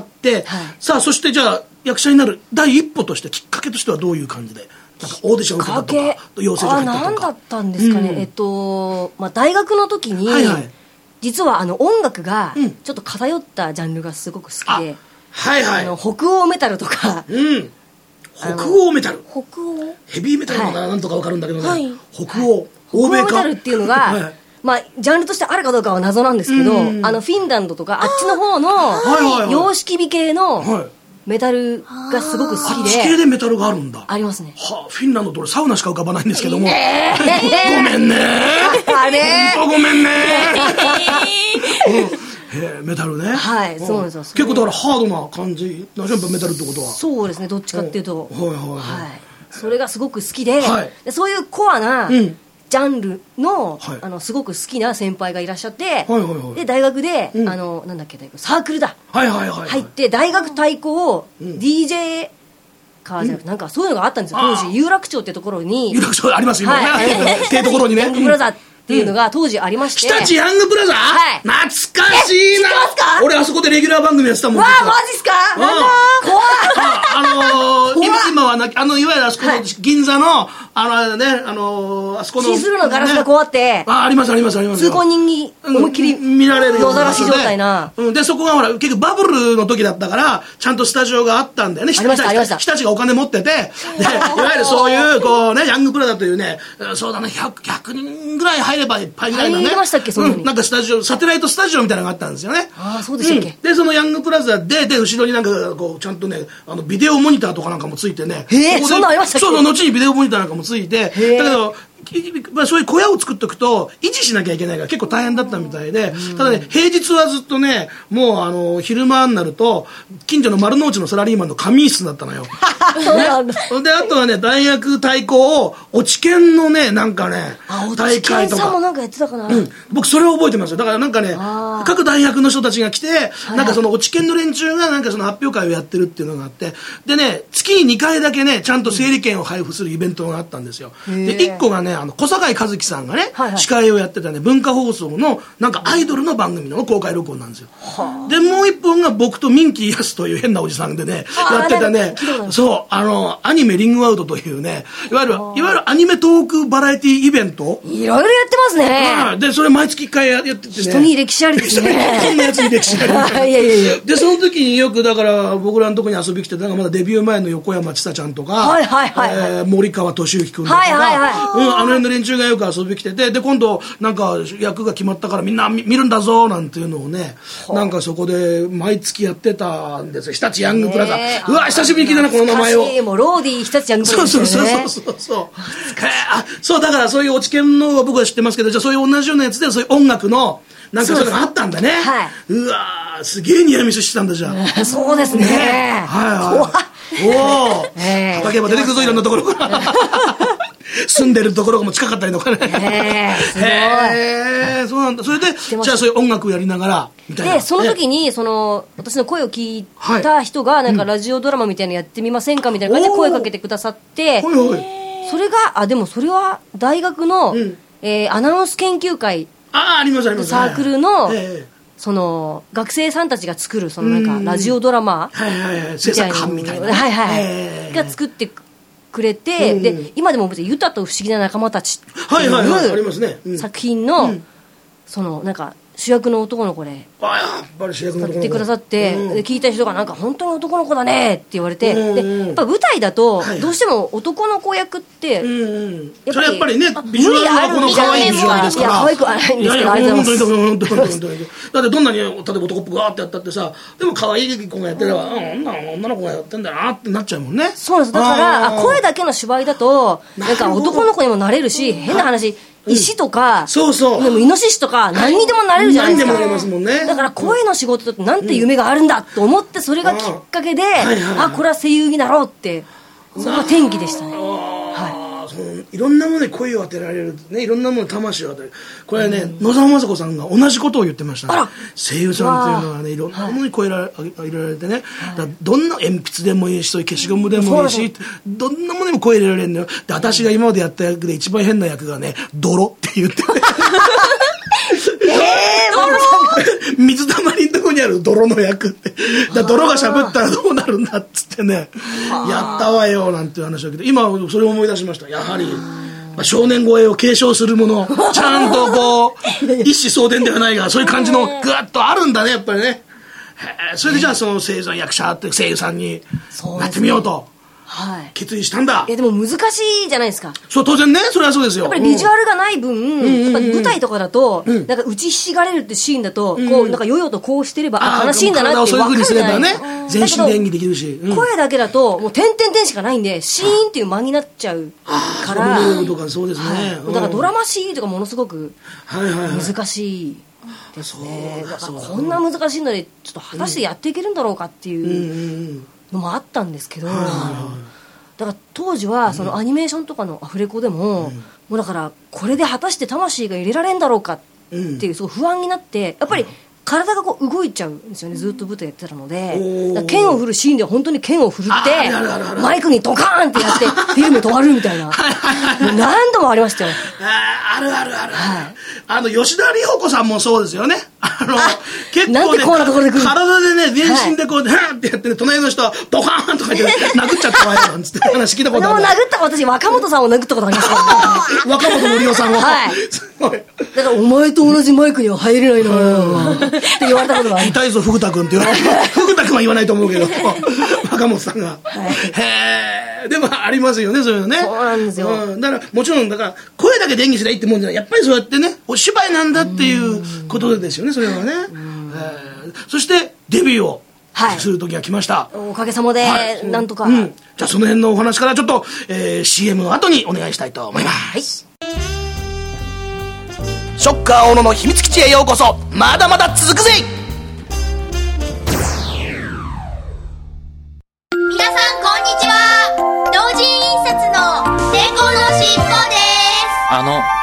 さあそしてじゃあ役者になる第一歩としてきっかけとしてはどういう感じで、なんかオーディション受けたとか養成所入ったとか。 何だったんですかね。大学の時に実は音楽がちょっと偏ったジャンルがすごく好きで、 はいはい、 北欧メタルとか、 北欧メタル、 北欧ヘビーメタルのなんとか分かるんだけどね、北欧、欧米か、 北欧メタルっていうのが、まあ、ジャンルとしてあるかどうかは謎なんですけど、フィンランドとかあっちの方の洋式美系のメタルがすごく好きで、 あっち系でメタルがあるんだ。 ありますね。 フィンランドと俺サウナしか浮かばないんですけども、ごめんねあれごめんねメタルね。 はい、そうなんですよ。 結構だからハードな感じなんですよ、メタルってことは。 そうですね、どっちかっていうと、それがすごく好きで、そういうコアなジャンルのすごく好きな先輩がいらっしゃって、で大学でなんだっけ、サークルだ入って、大学対抗 DJかじゃなくて、なんかそういうのがあったんですよ、当時有楽町ってところに。 有楽町ありますよね、っていうところにね、 ヤングブラザーっていうのが当時ありまして、 日立ヤングブラザー、懐かしいな。俺あそこでレギュラー番組やってたもん。 わあ、マジっすか。なんだ怖い。今はいわゆるあそこの銀座のあそこのシースルーのガラスが壊って、 ありますありますあります。 通行人に思いっきり見られる野ざらし状態な。 でそこがほら結局バブルの時だったからちゃんとスタジオがあったんだよね。 ありましたありました。 日立がお金持ってて、でいわゆるそういうこうねヤングブラザーというね、そうだね100人ぐらい入ればいっぱいぐらいのね。 入りましたっけ、そんなに。 なんかスタジオ、サテライトスタジオみたいなのがあったんですよね。 ああ、そうでしたっけ。 でそのヤングブラザーで後ろになんかこうちゃんとねビデオモニターとかなんかもついてね。 そんなありましたっけ。 そう後にビデオモニターなんかもついて、だけどそういう小屋を作っておくと維持しなきゃいけないから結構大変だったみたいで、ただね平日はずっとねもう昼間になると近所の丸の内のサラリーマンの仮眠室だったのよ。 そうなんだ。 であとはね大学対抗落ち研のねなんかね大会とか。さんもなんかやってたかな。 僕それを覚えてますよ。だからなんかね各大学の人たちが来て、なんかその落ち研の連中がなんかその発表会をやってるっていうのがあって、でね月に2回だけねちゃんと整理券を配布するイベントがあったんですよ。で1個がね小坂井和樹さんがね、司会をやってたね文化放送のなんかアイドルの番組の公開録音なんですよ。でもう一本が僕とミンキーヤスという変なおじさんでねやってたね、そうアニメリングアウトというねいわゆるアニメトークバラエティイベントいろいろやってますね。 でそれ毎月1回やっててね、 人に歴史ありですね。 こんなやつに歴史ありいやでその時によくだから僕らのとこに遊び来てなんかまだデビュー前の横山千沙ちゃんとか森川俊之君とかあの辺の連中がよく遊び来てて、で今度なんか役が決まったからみんな見るんだぞなんていうのをねなんかそこで毎月やってたんですよ。日立ヤングブラザー。うわ久しぶりに聞いたなこの名前を。 もうローディー日立ヤングブラザーですね。 そうだからそういう落ち研の僕は知ってますけど、じゃあそういう同じようなやつでそういう音楽のなんかそういうのがあったんだね。うわすげえニアミスしてたんだじゃあ。 そうですね。 おお叩けば出てくるぞいろんなところから住んでるところがも近かったりとかね。 すごい。 そうなんだ。それでじゃあそういう音楽をやりながらみたいな。 でその時に私の声を聞いた人がなんかラジオドラマみたいなのやってみませんかみたいな感じで声かけてくださって、それがでもそれは大学のアナウンス研究会ありますあります。 サークルのその学生さんたちが作るそのなんかラジオドラマ制作班みたいなが作ってくれて、で今でもユタと不思議な仲間たちっていう作品のそのなんか主役の男の子で使ってくださって、聞いた人がなんか本当に男の子だねって言われて、でやっぱ舞台だとどうしても男の子役ってやっぱりねビジュアルはこの可愛いビジュアルですから。 可愛くはないんですけど、ありがとうございます。 だってどんなに例えば男っぽくわーってやったってさ、でも可愛い子がやってれば女の子がやってんだなってなっちゃうもんね。 そうです。だから声だけの芝居だとなんか男の子にもなれるし、変な話石とか、でもイノシシとか何にでもなれるじゃないですか。 何でもなれますもんね。 だから声の仕事ってなんて夢があるんだと思って、それがきっかけで、これは声優になろうって、それが転機でしたね。 いろんなものに声を当てられる、ね、いろんなものに魂を当てる。これね、野沢雅子さんが同じことを言ってましたね。声優さんっていうのはね、いろんなものに声を入れられてね、だどんな鉛筆でもいいし、そういう消しゴムでもいいし、どんなものにも声入れられるのよ。で、私が今までやった役で一番変な役がね、泥って言ってね。水たまりのとこにある泥の役って泥がしゃぶったらどうなるんだっつってね、やったわよなんていう話だけど、今それを思い出しました。やはり少年声を継承するもの、ちゃんとこう一子相伝ではないがそういう感じのぐわっとあるんだね、やっぱりね。それでじゃあその声優さん、役者って声優さんになってみようと決意したんだ。 いやでも難しいじゃないですか。 そう、当然ね、それはそうですよ。 やっぱりビジュアルがない分、やっぱ舞台とかだと、なんか打ちひしがれるってシーンだと、こうなんかよよとこうしてれば、悲しいんだなって分かるじゃないですか。 全身で演技できるし、 声だけだともう点々点しかないんで、シーンっていう間になっちゃうから、 そうですね。 だからドラマシーンとかものすごく難しいですね。だからこんな難しいのでちょっと果たしてやっていけるんだろうかっていうのもあったんですけど、だから当時はそのアニメーションとかのアフレコでも、もうだからこれで果たして魂が入れられるんだろうかっていうすごい不安になって、やっぱり体がこう動いちゃうんですよね、ずっと舞台やってたので。剣を振るシーンでは本当に剣を振るってマイクにドカーンってやってフィルム止まるみたいな、もう何度もありましたよ。 ある、吉田里帆子さんもそうですよね。結構ね、 なんでこんなところで来る、 体でね、全身でこうハーってやってね、隣の人はドカーンとか言って殴っちゃったわよなんつって話聞いたことある。 でも殴った私若本さんを殴ったことありますから若本のりおさんを、 すごい。だからお前と同じマイクには入れないのよって言われたことがある。 痛いぞフグタ君って言われて、フグタ君は言わないと思うけど若本さんが、へえ、でもありますよね、そういうのね。 そうなんですよ。 だからもちろんだから声だけで演技すりゃいいってもんじゃない、やっぱりそうやってね、お芝居なんだっていうことですよね、それはね。そしてデビューをする時が来ました。 おかげさまでなんとか。 じゃあその辺のお話からちょっと、CM の後にお願いしたいと思います。ショッカー小野の秘密基地へようこそ。まだまだ続くぜ。 皆さんこんにちは。同人印刷の伝言のしっぽです。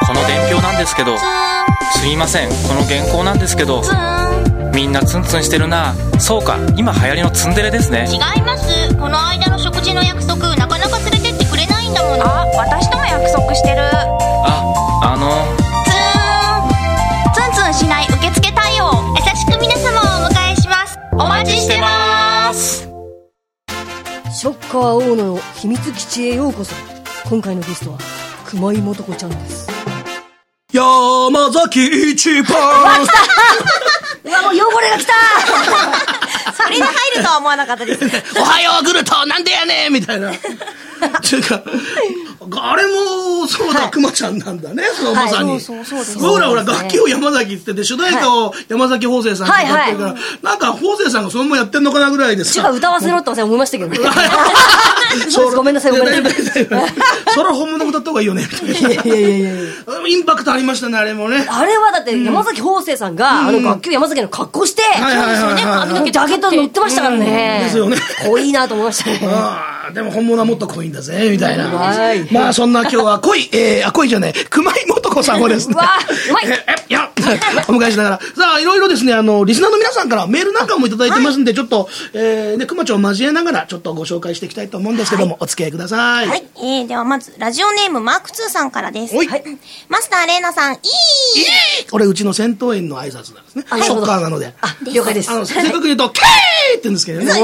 この伝票なんですけど、すいません、この原稿なんですけど、みんなツンツンしてるな。そうか、今流行りのツンデレですね。 違います。この間の食事の約束なかなか連れてってくれないんだもの。あ、私とも約束してる。ツンツンしない受付対応、優しく皆様をお迎えします。お待ちしてます。 ショッカー大野の秘密基地へようこそ。今回のゲストは熊井素子ちゃんです。 山崎一番うわ、もう汚れが来たそれが入るとは思わなかったですおはようグルトなんでやねんみたいなっていうか、あれもそうだ、くまちゃんなんだね、そのまさに。僕らほら楽器を山崎って言ってて、主題歌を山崎邦生さんが歌ってるから、なんか邦生さんがそのままやってんのかなぐらいですか。歌わせろって思いましたけどね。ごめんなさい、ごめんなさい。 それは本物歌った方がいいよねみたいな。インパクトありましたね、あれもね。 あれはだって山崎邦生さんが楽器を山崎の格好して、ジャケット乗ってましたからね。 ですよね。 濃いなと思いましたね。 でも本物はもっと濃いんだぜみたいな。まあそんな今日は濃いじゃない、熊井素子さんをですね、お迎えしながら、さあいろいろですね、リスナーの皆さんからメールなんかもいただいてますんで、ちょっとくまちゃんを交えながらちょっとご紹介していきたいと思うんですけども、お付き合いください。 はい、ではまずラジオネームマーク2さんからです。マスターレイナさん、 これうちの戦闘員の挨拶なんですね。ショッカーなので。 了解です。 正確に言うとケーって言うんですけどね。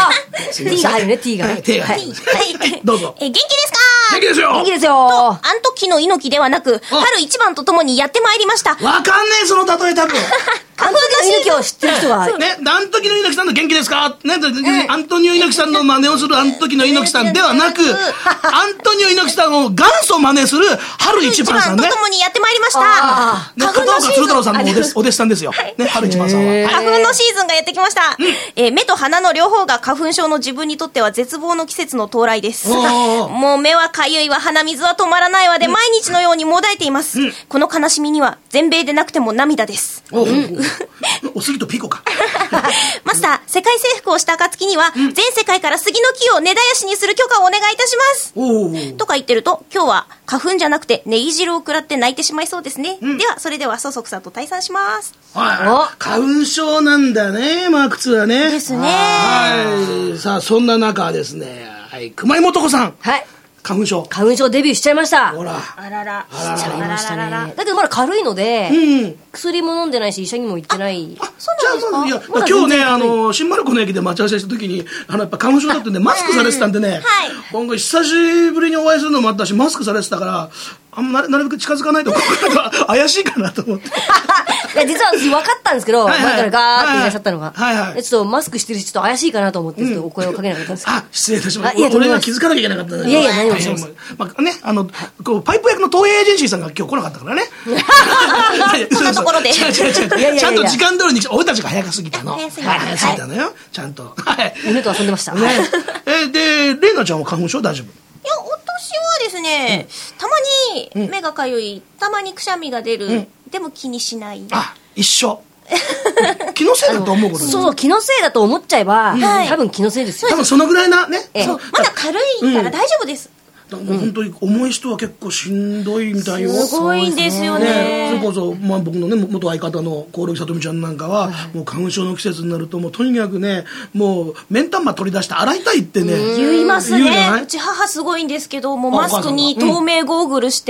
T が入るね、T が。 どうぞ。 元気ですか？ 元気ですよ。 元気ですよ。 あん時の猪木ではなく、春一番とともにやってまいりました。 わかんねえ、その例え多分。 あん時の猪木を知ってる人は。 ね、あん時の猪木さんの元気ですかね、アントニオ猪木さんの真似をするあん時の猪木さんではなく、アントニオ猪木さんを元祖真似する春一番さんね。 とともにやってまいりました。 片岡鶴太郎さんのお弟子さんですよ。ね、春一番さんは。 花粉のシーズンがやってきました。目と鼻の両方が花粉症の自分にとっては絶望の季節の到来です。もう目はかゆいわ、鼻水は止まらないわで、毎日のようにもだえています。この悲しみには全米でなくても涙です。 おすぎとピコか。 マスター、世界征服をした暁には、全世界から杉の木を根絶やしにする許可をお願いいたします。とか言ってると、今日は花粉じゃなくてネギ汁を食らって泣いてしまいそうですね。では、それではそそくさと退散します。 花粉症なんだね、マーク2はね。 ですね。 はい。さあ、そんな中ですね、熊井素子さん。 はい。 花粉症デビューしちゃいました。 ほら。 あらら。 しちゃいましたね。だけどまだ軽いので、薬も飲んでないし、医者にも行ってない。 そうなんですか。今日ね、新丸子の駅で待ち合わせした時に、やっぱ花粉症だってんで、マスクされてたんでね、今後久しぶりにお会いするのもあったし、マスクされてたから、 なるべく近づかないと怪しいかなと思って。 いや、実は私分かったんですけど、前からガーっていらっしゃったのが。ちょっとマスクしてるし、ちょっと怪しいかなと思って、ちょっとお声をかけなかったんですけど。 失礼いたしました。俺が気づかなきゃいけなかったんだけど。 いやいや、何もします。 まあね、パイプ役の東映エージェンシーさんが今日来なかったからね。 そんなところで。 ちゃんと時間通りに来て、俺たちが早すぎたの。早すぎたのよ。ちゃんと。 犬と遊んでました。 で、レイナちゃんは花粉症大丈夫？ いや、私はですね、たまに目がかゆい、たまにくしゃみが出る、でも気にしない。 あ、一緒。気のせいだと思うこと。 そう、気のせいだと思っちゃえば、多分気のせいですよ。 多分そのぐらいなね。 まだ軽いから大丈夫です。 本当に重い人は結構しんどいみたいよ。 すごいんですよね。 それこそ、僕のね、元相方の興梠さとみちゃんなんかは、もう花粉症の季節になると、もうとにかくね、もう、目ん玉取り出して洗いたいってね。 言いますね。うち母すごいんですけど、もうマスクに透明ゴーグルして、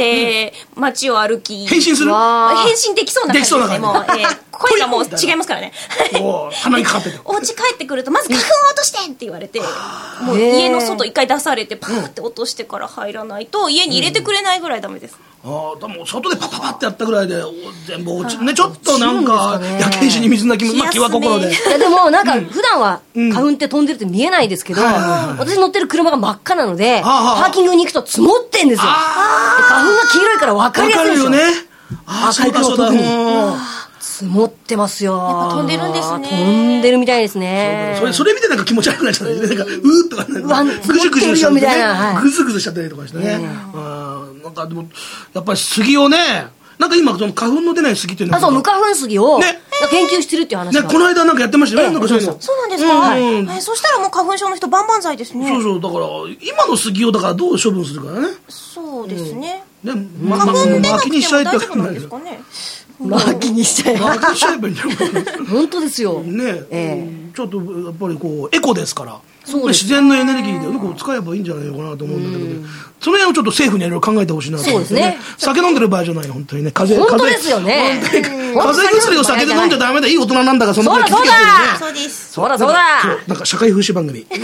街を歩き。 変身する？ 変身できそうな感じですね。もう、声がもう違いますからね。 鼻にかかってる。 お家帰ってくると、まず花粉を落としてって言われて、もう家の外一回出されて、パーって落としてから入らないと、家に入れてくれないぐらいダメです。 でも外でパパパってやったぐらいで全部落ちね、ちょっとなんか焼け石に水なき気は心で。 でもなんか普段は花粉って飛んでるって見えないですけど、私乗ってる車が真っ赤なので、パーキングに行くと積もってんですよ。花粉が黄色いから分かりやすいですよね。赤い黒特に積もってますよ。 やっぱ飛んでるんですね。 飛んでるみたいですね。 それ見てなんか気持ち悪くなっちゃった。なんかうーっとかぐじゅぐじゅしちゃってね、ぐずぐずしちゃったりとかしてね。なんかでもやっぱり杉をね、なんか今その花粉の出ない杉っていうのそう、無花粉杉を研究してるっていう話が。 この間なんかやってましたよね。 そうなんですか。そしたらもう花粉症の人万々歳ですね。 そうだから今の杉をだからどう処分するからね。 そうですね。 花粉出なくても大丈夫なんですかね。 巻きにしちゃえば。 巻きにしちゃえばいいんじゃないかな。 本当ですよ。 ね、ちょっとやっぱりこうエコですから。自然のエネルギーでこう使えばいいんじゃないのかなと思うんだけど、その辺をちょっと政府にいろいろ考えてほしいなと思ってね。酒飲んでる場合じゃない本当にね。 本当ですよね。 風邪薬を酒で飲んじゃダメだ、いい大人なんだから、そんなこと気づけてるね。そうです。 そうだなんか社会風刺番組。はい、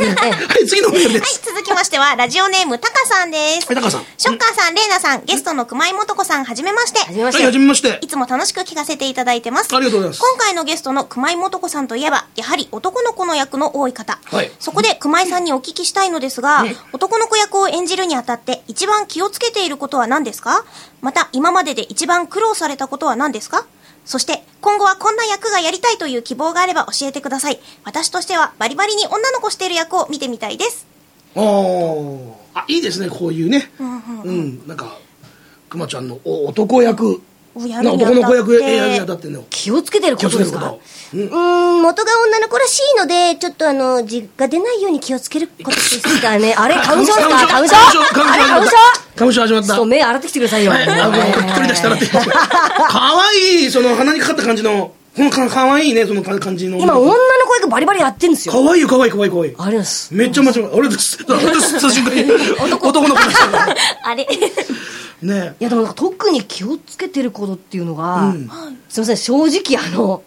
次のメールです。 はい、続きましてはラジオネームタカさんです。 タカさん。 ショッカーさん、レイナさん、ゲストの熊井素子さん、はじめまして。 はい、はじめまして。 いつも楽しく聞かせていただいてます。 ありがとうございます。 今回のゲストの熊井素子さんといえば、やはり男の子の役の多い方。そこで熊井さんにお聞きしたいのですが、男の子役を演じるにあたって一番気をつけていることは何ですか？また今までで一番苦労されたことは何ですか？そして今後はこんな役がやりたいという希望があれば教えてください。私としてはバリバリに女の子している役を見てみたいです。 いいですね、こういうね。なんか熊ちゃんの男役、男の子役やるにあたっての気をつけてることですか？ 元が女の子らしいので、ちょっと字が出ないように気をつけることですかね。あれ、花粉症ですか？花粉症？ 花粉症始まった。 そう、目洗ってきてくださいよ。 取り出したらって。かわいい、その鼻にかかった感じの、かわいいね、その感じの。 今、女の子役バリバリやってんですよ。 かわいいよ、かわいい。あれです。 めっちゃ間違い。俺です。した瞬間に、男の子でした。 あれね。 いや、でも特に気をつけてることっていうのが、すみません、正直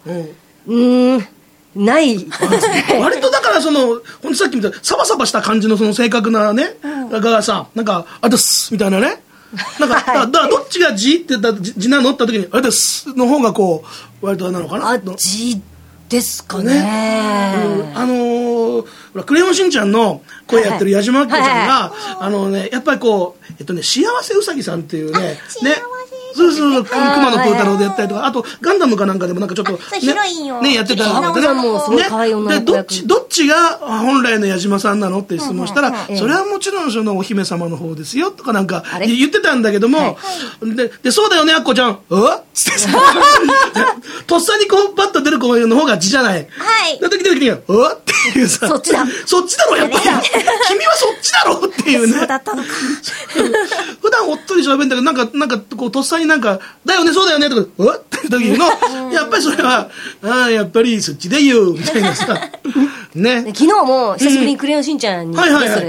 ないですね。 割とだからほんとさっきみたいなサバサバした感じのその正確なね、だからさ、なんかあれですみたいなね、なんかだからどっちが字って言ったら字なのって時にあれですの方がこう割となのかな。 字ですかね。 クレヨンしんちゃんの声やってる矢島明子さんがやっぱりこう幸せうさぎさんっていうねそう熊野プー太郎でやったりとか、あとガンダムかなんかでもなんかちょっとヒロインをねやってたりとかね。でどっちが本来の矢島さんなのって質問したら、それはもちろんそのお姫様の方ですよとかなんか言ってたんだけども、でそうだよねアッコちゃんっつってさ、とっさにこうパッと出る子の方が字じゃない。で時々にっていうさ、 そっちだろやっぱり君はそっちだろっていうね。 そうだったのか。 普段おっとり喋るんだけどなんかこうとっさになんかだよねそうだよねとかっていう時のやっぱりそれはやっぱりそっちで言うみたいなさね。 昨日も久しぶりにクレヨンしんちゃんにゲ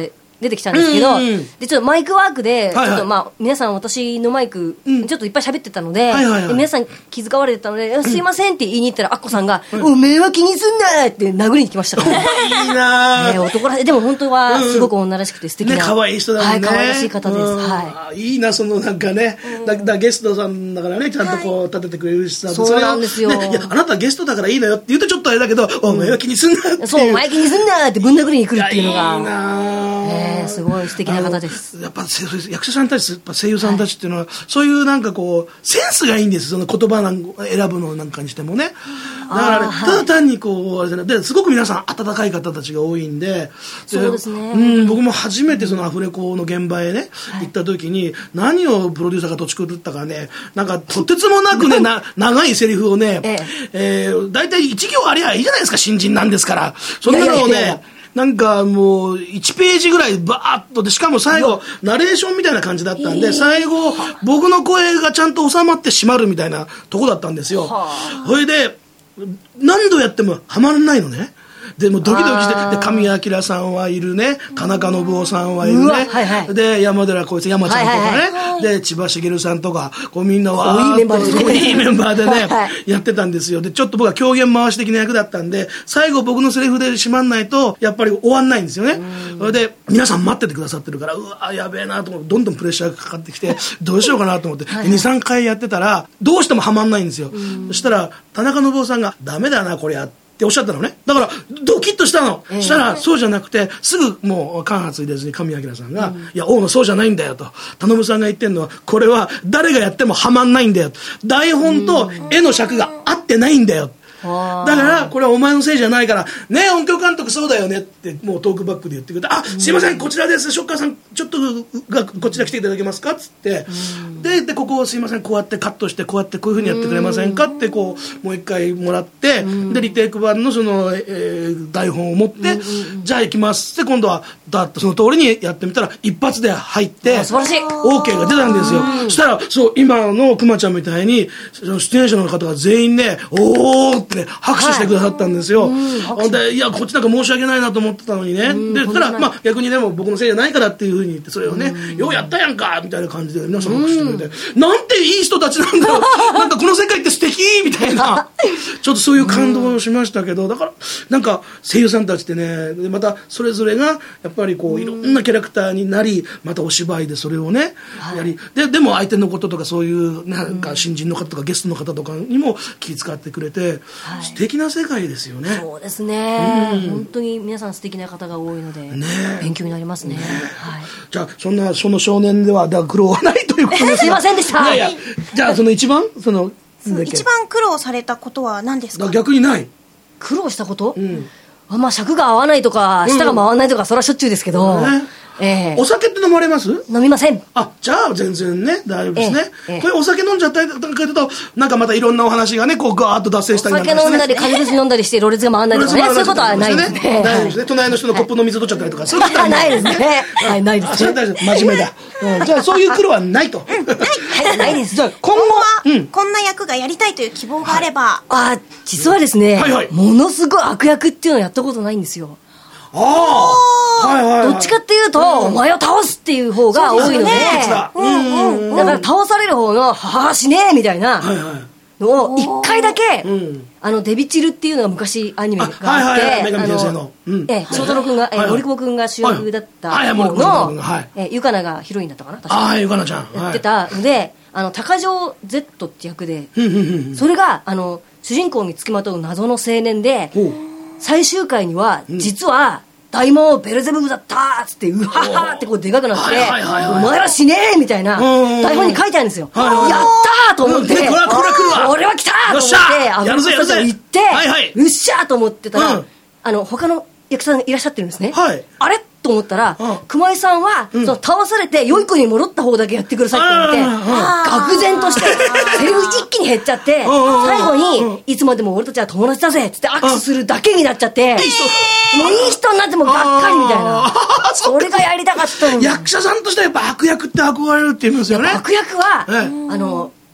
出てきたんですけど、でちょっとマイクワークでちょっとまあ皆さん私のマイクちょっといっぱい喋ってたので、で皆さん気遣われてたので、すいませんって言いに行ったらアッコさんがおめえは気にすんなって殴りに来ましたからいいな男らしい。でも本当はすごく女らしくて素敵な、 可愛い人だもんね。 可愛らしい方です。 いいな、そのなんかね、だゲストさんだからね、ちゃんとこう立ててくれるしさ、 そうなんですよ。 いやあなたゲストだからいいのよって言うとちょっとあれだけど、お前は気にすんなっていう。 そう、お前気にすんなってぶん殴りに来るっていうのがいいな、 すごい素敵な方です。 やっぱ役者さんたち、やっぱ声優さんたちっていうのは、そういうなんかこうセンスがいいんです。その言葉なん選ぶのなんかにしてもね。だからね、ただ単にこうあれじゃないですごく皆さん温かい方たちが多いんで、 そうですね。 僕も初めてそのアフレコの現場へね、行った時に何をプロデューサーがとち狂ったかね、なんかとてつもなくね長いセリフをね、大体1行ありゃいいじゃないですか、新人なんですから。そんなのをね、なんかもう1ページぐらいバーッとで、しかも最後ナレーションみたいな感じだったんで、最後僕の声がちゃんと収まって閉まるみたいなとこだったんですよ。それで何度やってもハマらないのね。でもドキドキして、で神谷明さんはいるね、田中信夫さんはいるね、で山寺こいつ山ちゃんとかね、で千葉茂さんとか、こうみんなわーっといいメンバーでねやってたんですよ。でちょっと僕は狂言回し的な役だったんで、最後僕のセリフで閉まんないとやっぱり終わんないんですよね。それで皆さん待っててくださってるから、うわやべえなと思って、どんどんプレッシャーがかかってきてどうしようかなと思って 2,3 回やってたらどうしてもはまんないんですよ。そしたら田中信夫さんがダメだなこれやっておっしゃったのね。だからドキッとしたの。したらそうじゃなくて、すぐもう間髪入れずに神谷明さんが、いや大野そうじゃないんだよと、頼さんが言ってるのはこれは誰がやってもはまんないんだよ、台本と絵の尺が合ってないんだよ、だからこれはお前のせいじゃないからね、音響監督そうだよねってもうトークバックで言ってくれて、あすいませんこちらです、ショッカーさんちょっとこちら来ていただけますかっつって、でここをすいませんこうやってカットしてこうやってこういう風にやってくれませんかってこうもう一回もらって、でリテイク版のその、台本を持って、じゃあ行きますって今度はだってその通りにやってみたら一発で入って素晴らしい OK が出たんですよ。そしたらそう今のくまちゃんみたいに出演者の方が全員ねおーってね拍手してくださったんですよ。でいやこっちなんか申し訳ないなと思ってたのにね、でそしたら、まあ、逆にでも僕のせいじゃないからっていう風に言って、それをねようやったやんかみたいな感じで皆さん拍手してくれて、なんていい人たちなんだろうなんかこの世界って素敵みたいなちょっとそういう感動をしましたけど、だからなんか声優さんたちってね、またそれぞれがやっぱりこういろんなキャラクターになり、またお芝居でそれをね、やりでも相手のこととかそういうなんか新人の方とかゲストの方とかにも気遣ってくれて、素敵な世界ですよね。 そうですね、本当に皆さん素敵な方が多いので、勉強になりますね。 じゃあその少年では苦労はないということですすいませんでした。 いやじゃあその一番一番苦労されたことは何ですか？ 逆にない苦労したこと、まあ尺が合わないとか舌が回らないとか、それはしょっちゅうですけど、 お酒って飲まれます？ 飲みません。 じゃあ全然ね大丈夫ですね。これお酒飲んじゃったりとか言うとなんかまたいろんなお話がねこうガーッと脱線したりなんかして、 お酒飲んだり風邪薬飲んだりしてろれつが回らないとかね、そういうことはないですね。 大丈夫ですね。隣の人のコップの水取っちゃったりとかそういうことはないですね。はい、ないです。 それ大丈夫、真面目だ。じゃあそういう苦労はないと。 はい、ないです。 じゃあ今後はこんな役がやりたいという希望があれば。 実はですね、ものすごい悪役っていうのをやったことないんですよ。どっちかっていうと、お前を倒すっていう方が多いので、だから倒される方のは死ねえみたいなのを1回だけ、デビチルっていうのが昔アニメがあって、翔太郎君が森久保君が主役だった方のゆかながヒロインだったかな、確かゆかなちゃんやってたので、高城 Z って役で、それが主人公につきまとう謎の青年で、最終回には実は大魔王ベルゼブブだったっつってうわーってこうでかくなって、お前ら死ねえみたいな台本に書いてあるんですよ。やったーと思って、俺は来たーと思ってアドリブスタジオ行って、うっしゃーと思ってたら他の役者さんがいらっしゃってるんですね。あれと思ったら、熊井さんはその倒されて良い子に戻った方だけやってくださいって言って愕然としてセリフ一気に減っちゃって、最後にいつまでも俺たちは友達だぜっつって握手するだけになっちゃって、もういい人になってもがっかりみたいな、それがやりたかったの。 役者さんとしてはやっぱ悪役って憧れるって言いますよね。 悪役は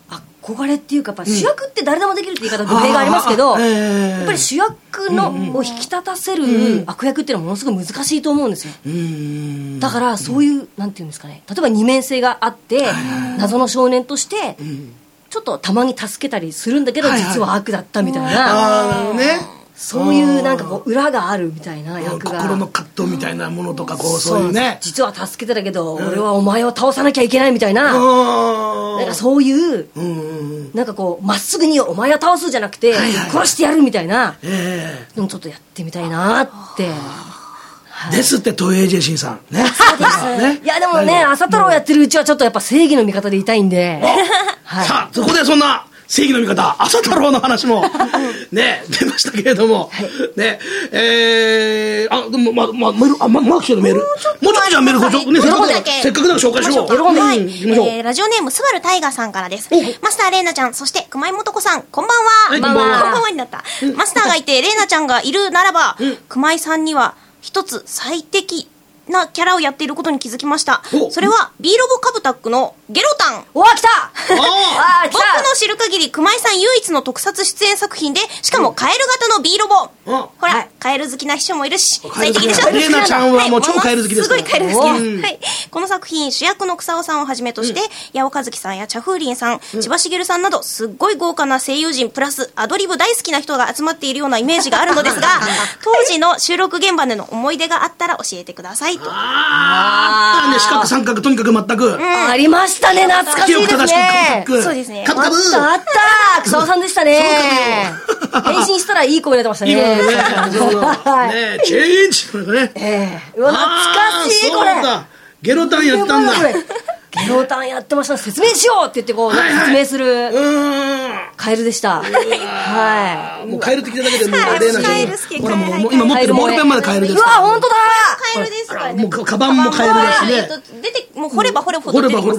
憧れっていうか、やっぱ主役って誰でもできるって言い方語弊がありますけど、やっぱり主役のを引き立たせる悪役っていうのはものすごい難しいと思うんですよ。だからそういうなんていうんですかね、例えば二面性があって謎の少年としてちょっとたまに助けたりするんだけど実は悪だったみたいな、そういうなんかこう裏があるみたいな役が、 心の葛藤みたいなものとか、こうそういうね、 実は助けてたけど俺はお前を倒さなきゃいけないみたいな、なんかそういうなんかこうまっすぐにお前を倒すじゃなくて殺してやるみたいなのをちょっとやってみたいなってですって、東映ジェシーさんね。 いやでもね、朝太郎やってるうちはちょっとやっぱ正義の味方でいたいんで、 さあそこでそんな正義の味方朝太郎の話もね出ましたけれども、ねでもまだ来てるメール、もうちょっとじゃあメールせっかくだから紹介しよう。 ラジオネームスバルタイガーさんからです。マスターレイナちゃん、そして熊井素子さん、こんばんは。こんばんはになった。マスターがいてレイナちゃんがいるならば、熊井さんには一つ最適なキャラをやっていることに気づきました。それは B ロボカブタックのゲロタン。 おわ来た僕の知る限り熊井さん唯一の特撮出演作品で、しかもカエル型の B ロボ。ほら、カエル好きな秘書もいるし最適でしょ。 レイナちゃんはもう超カエル好きです。 すごいカエル好きです。この作品主役の草尾さんをはじめとして八尾和樹さんや茶風鈴さん、千葉茂さんなどすっごい豪華な声優陣プラスアドリブ大好きな人が集まっているようなイメージがあるのですが、当時の収録現場での思い出があったら教えてくださいと。 四角三角とにかく全くありましたね。懐かしいですね。 そうですね。 あった草尾さんでしたね。変身したらいい声出てましたね。 チェンジとかね。 うわ懐かしいこれ。 ゲロタンやったんだ。 ゲロタンやってました。説明しようって言ってこう説明するカエルでした。はい。 もうカエルって聞いただけでもうレイナちゃん、ほらもう今持ってるボールペンまでカエルです。 うわ本当だ。 カエルですからね。もうカバンもカエルだしね。 出てもう掘れば掘るほど出てきます。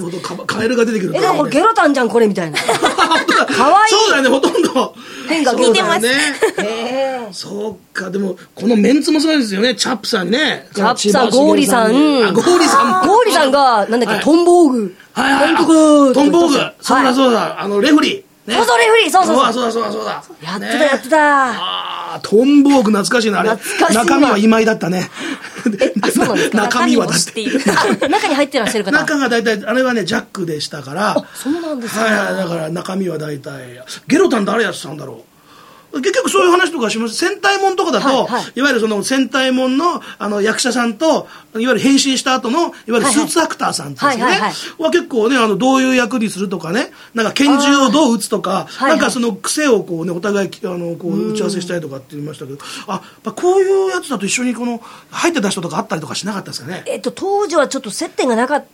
カエルが出てくる。 でもこれゲロタンじゃんこれみたいな。かわいい。 そうだよね、ほとんど変が似てます。 そうか、でもこのメンツもすごいですよね。チャップさんね。 チャップさん、ゴーリさん。ゴーリさんがなんだっけ、トンボーグ。 トンボーグ。そうだそうだ。レフリー。 そうそうレフリー。そうそうそうだ。 やってた。 トンボーグ懐かしいなあれ。中身は今井だったね。 そうなんですか。 中身はだって。 中に入ってらっしゃる方。 中が大体あれはねジャックでしたから。 そうなんですか。 だから中身は大体ゲロタン誰やってたんだろう。結局そういう話とかします。戦隊もんとかだと、いわゆるその戦隊もんの役者さんといわゆる変身した後のいわゆるスーツアクターさんですねは結構ねどういう役にするとかね、なんか拳銃をどう撃つとか、なんかその癖をこうねお互いこう打ち合わせしたりとかって言いましたけど、こういうやつだと一緒にこの入ってた人とかあったりとかしなかったですかね。 当時はちょっと接点がなかった。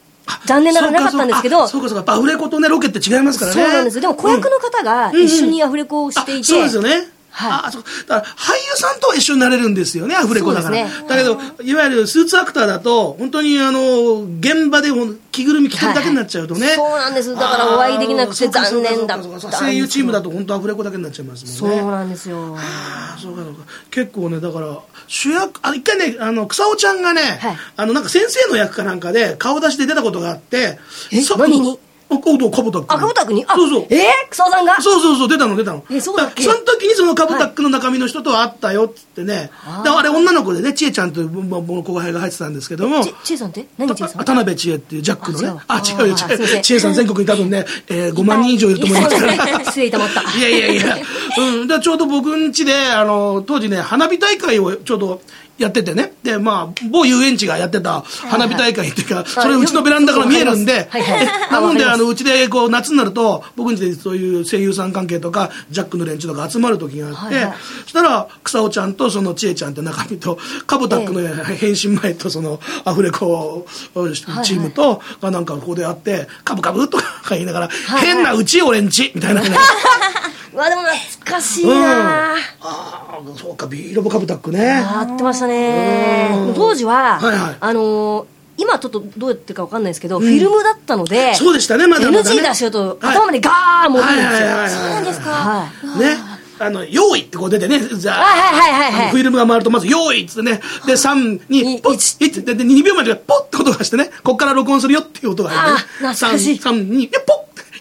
残念ながらなかったんですけど、 そうかアフレコとねロケって違いますからね。 そうなんです。でも子役の方が一緒にアフレコをしていて、 そうですよね。そうだから俳優さんとは一緒になれるんですよね、アフレコだから。だけどいわゆるスーツアクターだと本当に現場で着ぐるみ着てるだけになっちゃうとね。 そうなんです。だからお会いできなくて残念だった。 声優チームだと本当アフレコだけになっちゃいますもんね。 そうなんですよ。 そうか結構ね、だから主役一回ね草尾ちゃんがねなんか先生の役かなんかで顔出しで出たことがあって。 何にカブタック。 カブタックに。 そう草尾さんが。 そう出たの。 そうだっけ。 その時にそのカブタックの中身の人と会ったよっつってね。あれ女の子でね、千恵ちゃんという後輩が入ってたんですけども。 千恵さんって何千恵さん？ 田辺千恵っていうジャックのね。違う。千恵さん全国に多分ね5万人以上いると思いますから。 失礼たまった。 いや。でちょうど僕ん家で当時ね花火大会をちょうどやっててね。で某遊園地がやってた花火大会っていうか、それうちのベランダから見えるんで、なのでうちでこう夏になると僕ん家でそういう声優さん関係とかジャックの連中とか集まる時があって、そしたら草尾ちゃんとその千恵ちゃんって中身とカブタックの変身前とそのアフレコチームとがなんかここで会ってカブカブとか言いながら変なうち俺んちみたいな。 でも懐かしいな。 そうか、ビーロボカブタックね。 やってましたね。当時は今ちょっとどうやってるか分かんないですけど、フィルムだったので、 そうでしたね、まだ NG 出しちゃうと頭までガー持ってるんですよ。 そうなんですか。 ね。用意ってこう出てね、じゃあフィルムが回るとまず用意っつってね、で3、2、ポッ、1って2秒前でポッって音がしてね、こっから録音するよっていう音が入ってね、3、2、ポッ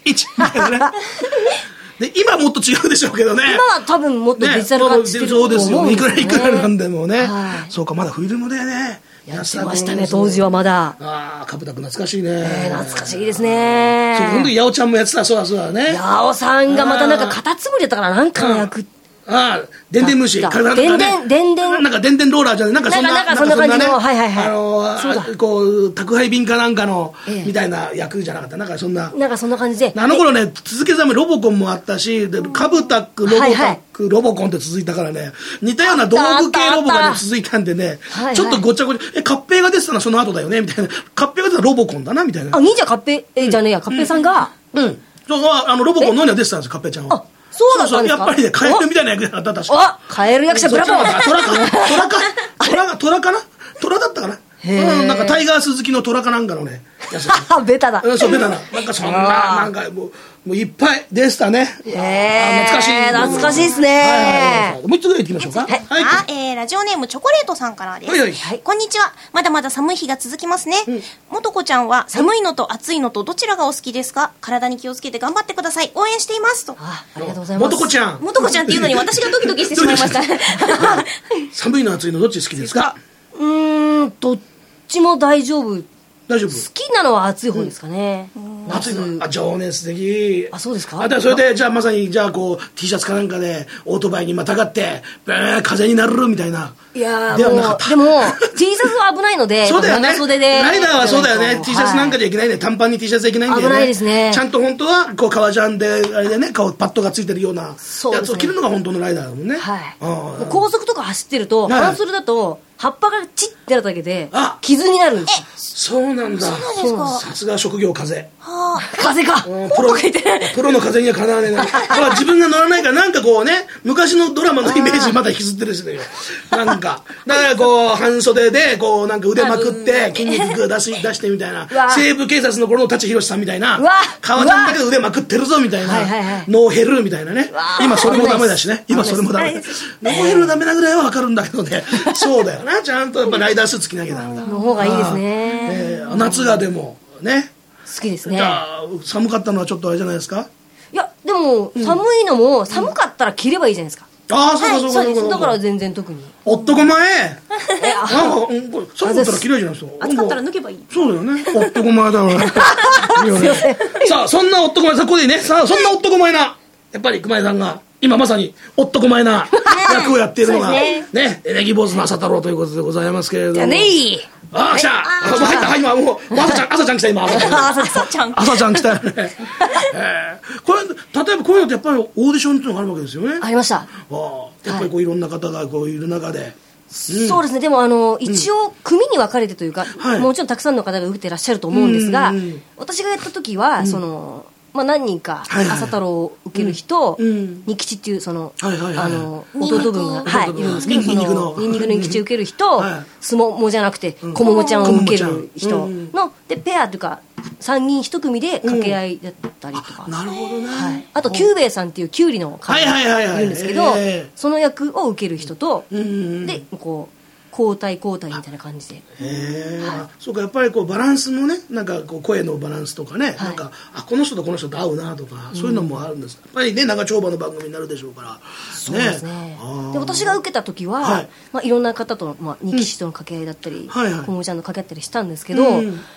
1みたいなね。で、今もっと違うでしょうけどね。 今は多分もっとデジタル化してると思うんですよね。 そうですよね。いくらなんでもね。そうか、まだフィルムでね。 やってましたね、当時はまだ。 ああ、かぶたく懐かしいね。 懐かしいですね。 そう、ほんとに八百ちゃんもやってた、そうだね。 八百さんがまたなんかカタツムリだったからなんかの役。 ああ、でんでん虫。 でんでんローラーじゃない、なんかそんな感じの、はいはいはい。 こう、宅配便かなんかの、みたいな役じゃなかった。なんかそんな感じで。 あの頃ね、続けざめロボコンもあったし、カブタック、ロボタック、ロボコンって続いたからね、似たような道具系ロボが続いたんでね、ちょっとごちゃごちゃ、カッペイが出てたのはその後だよね、みたいな。カッペイが出てたらロボコンだな、みたいな。 あ、忍者カッペイじゃねえや、カッペイさんが。 そう、ロボコンのには出てたんですよ、カッペイちゃんは。 そうだったんですか。 やっぱりね、カエルみたいな役だった、確か。 カエル役者ブラボー。 トラかなトラだったかな。なんかタイガース好きのトラかなんかのね。 ベタだ。 そう、ベタな。なんかそんな、なんかもういっぱいでしたね。懐かしい。 懐かしいですね。 もう一つぐらい行きましょうか。 ラジオネームチョコレートさんからです。こんにちは。まだまだ寒い日が続きますね。もとこちゃんは寒いのと暑いのとどちらがお好きですか？体に気をつけて頑張ってください。応援していますと。 ありがとうございます。 もとこちゃん。 もとこちゃんっていうのに私がドキドキしてしまいました。 寒いの暑いのどっち好きですか？ どっちも大丈夫。 大丈夫。 好きなのは暑い方ですかね。 暑いの。あ、情熱的。 あ、そうですか。 それで、じゃあまさに、じゃあこう、T シャツかなんかで、オートバイにまたがって、風になるみたいな。 いやー、でも、T シャツは危ないので、 そうだよね。 長袖で。 ライダーはそうだよね。T シャツなんかじゃいけないね。短パンに T シャツはいけないんだよね。 危ないですね。 ちゃんと本当は、こう、革ジャンで、あれでね、パッドがついてるような、やつを着るのが本当のライダーだもんね。 はい。高速とか走ってると、半袖だと、葉っぱがチッてなっただけで傷になるんですよ。そうなんだ。さすが職業風。 風か。 プロの風にはかなわねえな。自分が乗らないからなんかこうね、昔のドラマのイメージまだ引きずってるしね。なんかだからこう半袖でこうなんか腕まくって筋肉出してみたいな。西部警察の頃の舘ひろしさんみたいな。革ジャンだけど腕まくってるぞみたいな。ノーヘルみたいなね。今それもダメだしね。今それもダメ。ノーヘルダメなぐらいはわかるんだけどね。そうだよな。ちゃんとやっぱライダースーツ着なきゃダメだ。 の方がいいですね。 夏がでもね。 好きですね。 寒かったのはちょっとあれじゃないですか？ いや、でも寒いのも寒かったら着ればいいじゃないですか。 ああ、そうか。 だから全然特に。 おっとこ前。寒かったら着れるじゃないですか。 暑かったら脱けばいい。 そうだよね。おっとこ前だから。さあ、そんなおっとこ前さ、ここでね、さあ、そんなおっとこ前な、やっぱり熊井さんが、今まさにおっとこ前な役をやっているのが、ね、エレギ坊主の朝太郎ということでございますけれども。 じゃねえ。 ああ、来た。入った、今、もう、朝ちゃん来た、今。朝ちゃん来たよね。これ、例えばこういうのってやっぱりオーディションっていうのがあるわけですよね。 ありました。 やっぱりこういろんな方がこういる中で。 そうですね。でも一応組に分かれてというか、もちろんたくさんの方が受けてらっしゃると思うんですが、私がやった時は何人か朝太郎を受ける人、仁吉っていう弟分がいるんですけど、ニンニクの仁吉を受ける人、すももじゃなくてこももちゃんを受ける人のでペアというか3人1組で掛け合いだったりとか。 なるほどね。 あとキューベイさんっていうキュウリの方がいるんですけど、その役を受ける人とでこう交代みたいな感じで。 そうか、やっぱりこうバランスもね、なんかこう声のバランスとかね、なんかこの人とこの人と合うなとか、そういうのもあるんです。やっぱりね、長丁場の番組になるでしょうから。 そうですね。で、私が受けた時は、いろんな方と仁吉との掛け合いだったり、こもちゃんの掛け合ったりしたんですけど、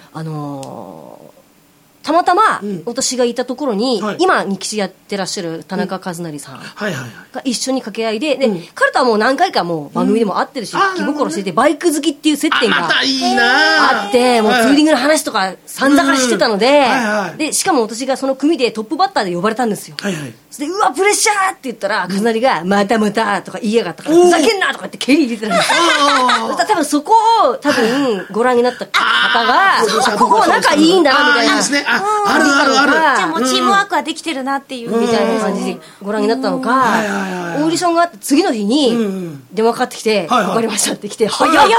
たまたま私がいたところに、今仁吉やってらっしゃる田中和成さんが一緒に掛け合いで、彼とはもう何回かもう番組でも会ってるし、気心していてバイク好きっていう接点があって、もうツーリングの話とかさんざかしてたので、でしかも私がその組でトップバッターで呼ばれたんですよ。で、うわプレッシャーって言ったら和成がまたまたとか言いやがったから、ふざけんなとかって蹴り入れてたんですよ。多分そこをご覧になった方が、ここは仲いいんだなみたいな。 ある。 じゃあもうチームワークはできてるなっていうみたいな感じでご覧になったのか、オーディションがあって次の日に電話かかってきて、分かりましたって来て、早いって。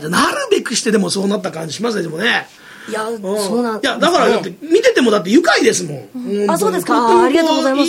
なるべくしてでもそうなった感じしますね、でもね。 いや、そうなんですね。 いや、だからだって見ててもだって愉快ですもん。 あ、そうですか。ありがとうございます。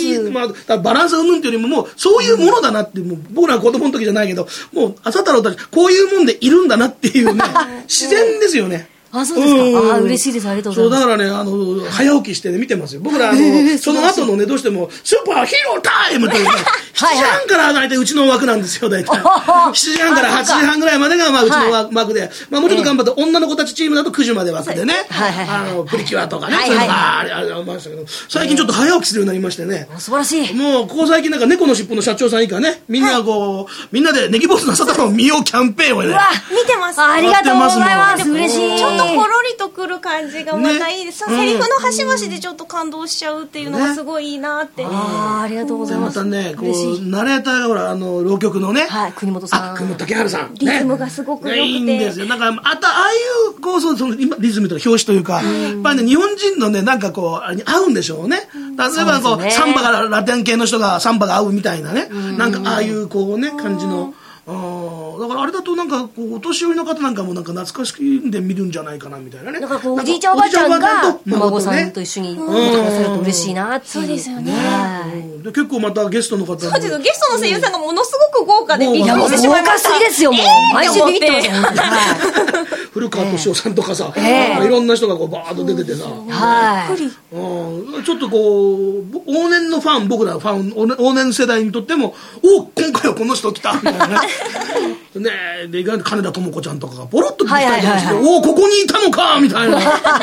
バランス云々っていうよりももうそういうものだなって、もう僕らは子供の時じゃないけど、もう朝太郎たちこういうもんでいるんだなっていうね、自然ですよね。 あ、そうですか。あ、嬉しいです。ありがとうございます。 そう、だからね、早起きしてね、見てますよ。僕ら、その後のね、どうしても、スーパーヒーロータイムというね、7時半から大体うちの枠なんですよ、大体。7時半から8時半ぐらいまでが、まあ、うちの枠で、まあ、もうちょっと頑張って、女の子たちチームだと9時まで枠でね、プリキュアとかね、そういうのがありましたけど、最近ちょっと早起きするようになりましてね。 素晴らしい。 もう、ここ最近なんか猫の尻尾の社長さん以下ね、みんなこう、みんなでネギ坊主の朝太郎見ようキャンペーンをね。 うわ、見てます。 ありがとうございます。嬉しい。 ちょっとほろりとくる感じがまたいいです。セリフの端々でちょっと感動しちゃうっていうのがすごいいいなって。 ありがとうございます。 またね、こう、ナレーターがほら、浪曲のね、 国本さん。 国本竹春さん。 リズムがすごく良くて。いいんですよ。なんか、ああいう、こう、その、今、リズムとか表紙というか、やっぱりね、日本人のね、なんかこう、あれに合うんでしょうね。例えばこう、サンバがラテン系の人がサンバが合うみたいなね、なんかああいうこうね、感じの。だからあれだとなんかこうお年寄りの方なんかもなんか懐かしんで見るんじゃないかなみたいなね。 だからこうおじいちゃんおばあちゃんがお孫さんと一緒に見てくださると嬉しいなっていう。 そうですよね。 で結構またゲストの方も。 そうです。ゲストの声優さんがものすごく豪華でびっくりしてし豪まいました。 華すぎですよもう。毎週ビビってますよ。 古川敏夫さんとかさ、いろんな人がこうバーッと出ててさ。 はい。 ちょっとこう往年のファン、僕らファン往年世代にとっても、お今回はこの人来たみたいなね。ねえ、で意外と金田朋子ちゃんとかがボロッと出てきたりして、おおここにいたのかみたいな。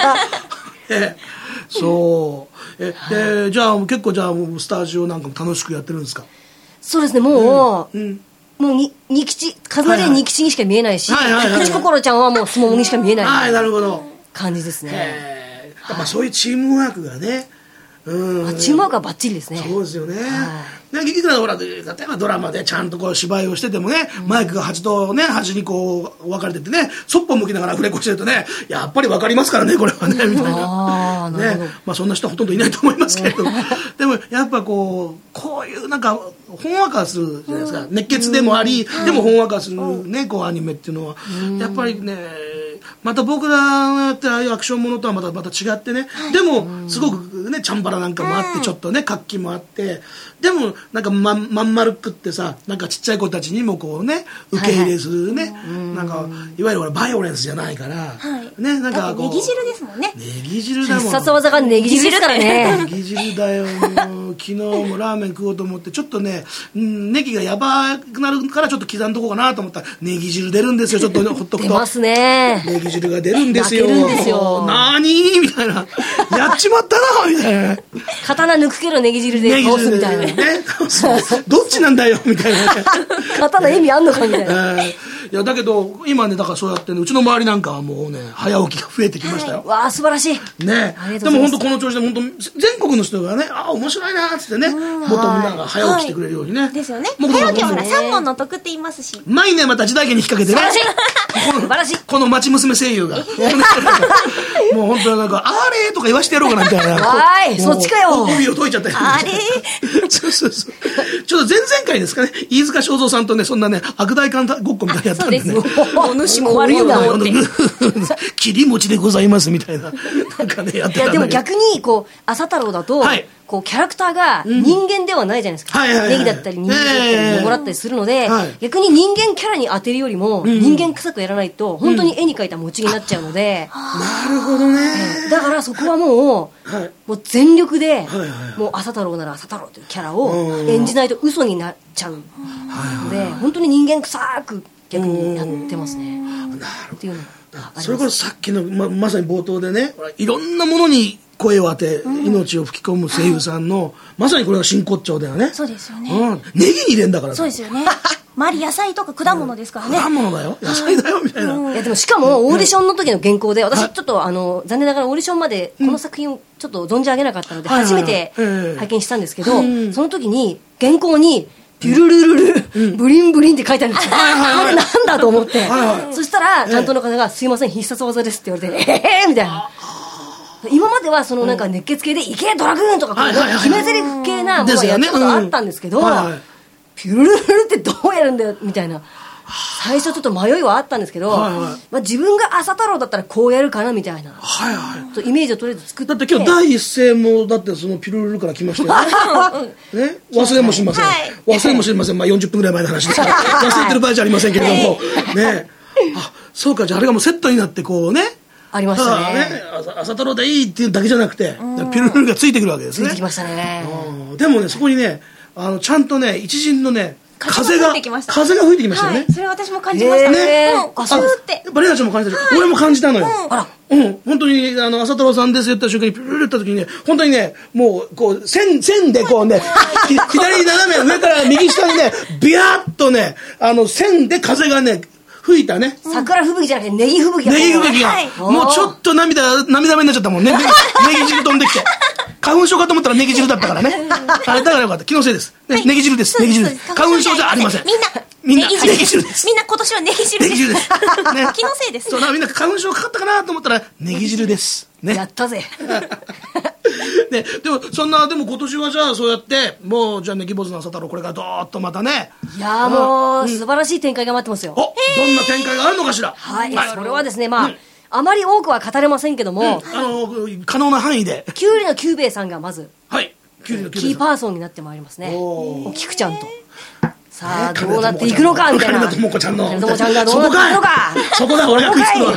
そうじゃあ結構じゃあスタジオなんかも楽しくやってるんですか？ そうですね、もう仁吉、カズナリ二吉にしか見えないし、口心ちゃんはもう相撲にしか見えないなるほど感じですね。 やっぱそういうチームワークがね、 チームワークはバッチリですね。 そうですよね。劇団ほら例えばドラマでちゃんとこう芝居をしててもね、マイクが端とね端にこう分かれててね、そっぽ向きながらフレコしてるとね、やっぱり分かりますからねこれはねみたいなね。まあそんな人はほとんどいないと思いますけれども、でもやっぱこういうなんかほんわかするじゃないですか。熱血でもあり、でもほんわかするねこうアニメっていうのはやっぱりね。また僕らがやってるああいうアクションものとはまた違ってね、でもすごくねチャンバラなんかもあってちょっとね活気もあって、でもなんかまん丸くってさ、なんかちっちゃい子たちにもこうね受け入れするね、なんかいわゆるバイオレンスじゃないからね、なんかこうネギ汁ですもんね。 ネギ汁だもん。 必殺技がネギ汁ですからね。 ネギ汁だよ。もう昨日もラーメン食おうと思ってちょっとねネギがやばくなるからちょっと刻んどこうかなと思ったらネギ汁出るんですよ。ちょっとほっとくと出ますね。 ネギ汁が出るんですよ。なーにーみたいな、やっちまったなみたいな。 刀抜くけどネギ汁で倒すみたいな。 どっちなんだよみたいな。 刀意味あんのかみたいな。 いやだけど今ねだからそうやってねうちの周りなんかはもうね早起きが増えてきましたよ。 わあ素晴らしい。 ね。でも本当この調子で本当全国の人がね面白いなーっつってね、もっとみんなが早起きしてくれるようにね。 ですよね。早起きはほら3本の得って言いますし。 前ねまた時代劇に引っ掛けてね。 素晴らしい。 この町娘声優が。もう本当になんかあれとか言わしてやろうかなみたいな。 はい、そっちかよ。 帯を解いちゃったり。 あれそう。ちょっと前々回ですかね、飯塚正蔵さんとね、そんなね、悪代官ごっこみたいなやったんでね。 お主も悪いよなって。 切り餅でございますみたいな。なんかね、やってたんだけど。いや、 でも逆に、こう、朝太郎だと、こう、キャラクターが人間ではないじゃないですか。ネギだったり人間だったり、もらったりするので、逆に人間キャラに当てるよりも、人間臭くやらないと、本当に絵に描いた餅になっちゃうので。 なるほどね。 だからそこはもう全力で、もう朝太郎なら朝太郎というキャラを演じないと嘘になっちゃうので、本当に人間臭く逆にやってますね。っていうのそれこそさっきの まさに冒頭でね、いろんなものに声を当て、命を吹き込む声優さんの、まさにこれが真骨頂だよね。 そうですよね。 ネギに入れんだから。 そうですよね。周り野菜とか果物ですからね。 果物だよ、野菜だよみたいな。 いやでもしかもオーディションの時の原稿で、私ちょっと残念ながらオーディションまでこの作品をちょっと存じ上げなかったので初めて拝見したんですけど、その時に原稿にピュルルルルブリンブリンって書いてあるんですよ。あれなんだと思って、そしたら担当の方がすいません必殺技ですって言われてみたいな。今まではそのなんか熱血系でいけドラグーンとか決め台詞系なものがやったことあったんですけど、ピュルルルルってどうやるんだよみたいな、最初ちょっと迷いはあったんですけど、自分が朝太郎だったらこうやるかなみたいなイメージをとりあえず作って。 だって今日第一声もだってそのピルルルから来ましたよね。忘れもしません、忘れもしません。まあ40分ぐらい前の話ですから忘れてる場合じゃありませんけれどもね。あ、そうか、じゃああれがもうセットになってこうね、 ありましたね。 ただね、朝太郎でいいっていうだけじゃなくて、ピルルルがついてくるわけですね。 ついてきましたね。 でもね、そこにね、ちゃんとね、一陣のね、風が吹いてきましたよね。 それ私も感じましたね。 あ、そうって。やっぱレナちゃんも感じたでしょ。俺も感じたのよ。本当に、朝太郎さんですよって瞬間にピルルルって時にね、本当にね、もう、こう、線でこうね、左斜め上から右下にね、ビヤッとね、線で風がね、吹いたね。 桜吹雪じゃなくてネギ吹雪が。 ネギ吹雪が。もうちょっと涙目になっちゃったもんね。ネギ汁飛んできて。花粉症かと思ったらネギ汁だったからね。だからよかった。気のせいです。ネギ汁です。ネギ汁です。花粉症じゃありません。みんなネギ汁です。 みんな今年はネギ汁です。ネギ汁です。気のせいです。 そう、みんな花粉症かかったかなと思ったらネギ汁です。ね。 やったぜ。 でも今年はじゃあそうやってもうじゃあネギ坊主の朝太郎これからどーっとまたね、 いやもう素晴らしい展開が待ってますよ。 どんな展開があるのかしら。 はい、それはですね、あまり多くは語れませんけども、 可能な範囲でキュウリのキュウベイさんがまずキュウリのキュウベイさんキーパーソンになってまいりますね。お菊ちゃんとさあどうなっていくのかみたいな。 金田智子ちゃんの金田智子ちゃんがどうなっていくのか。 そこだ俺が食いつく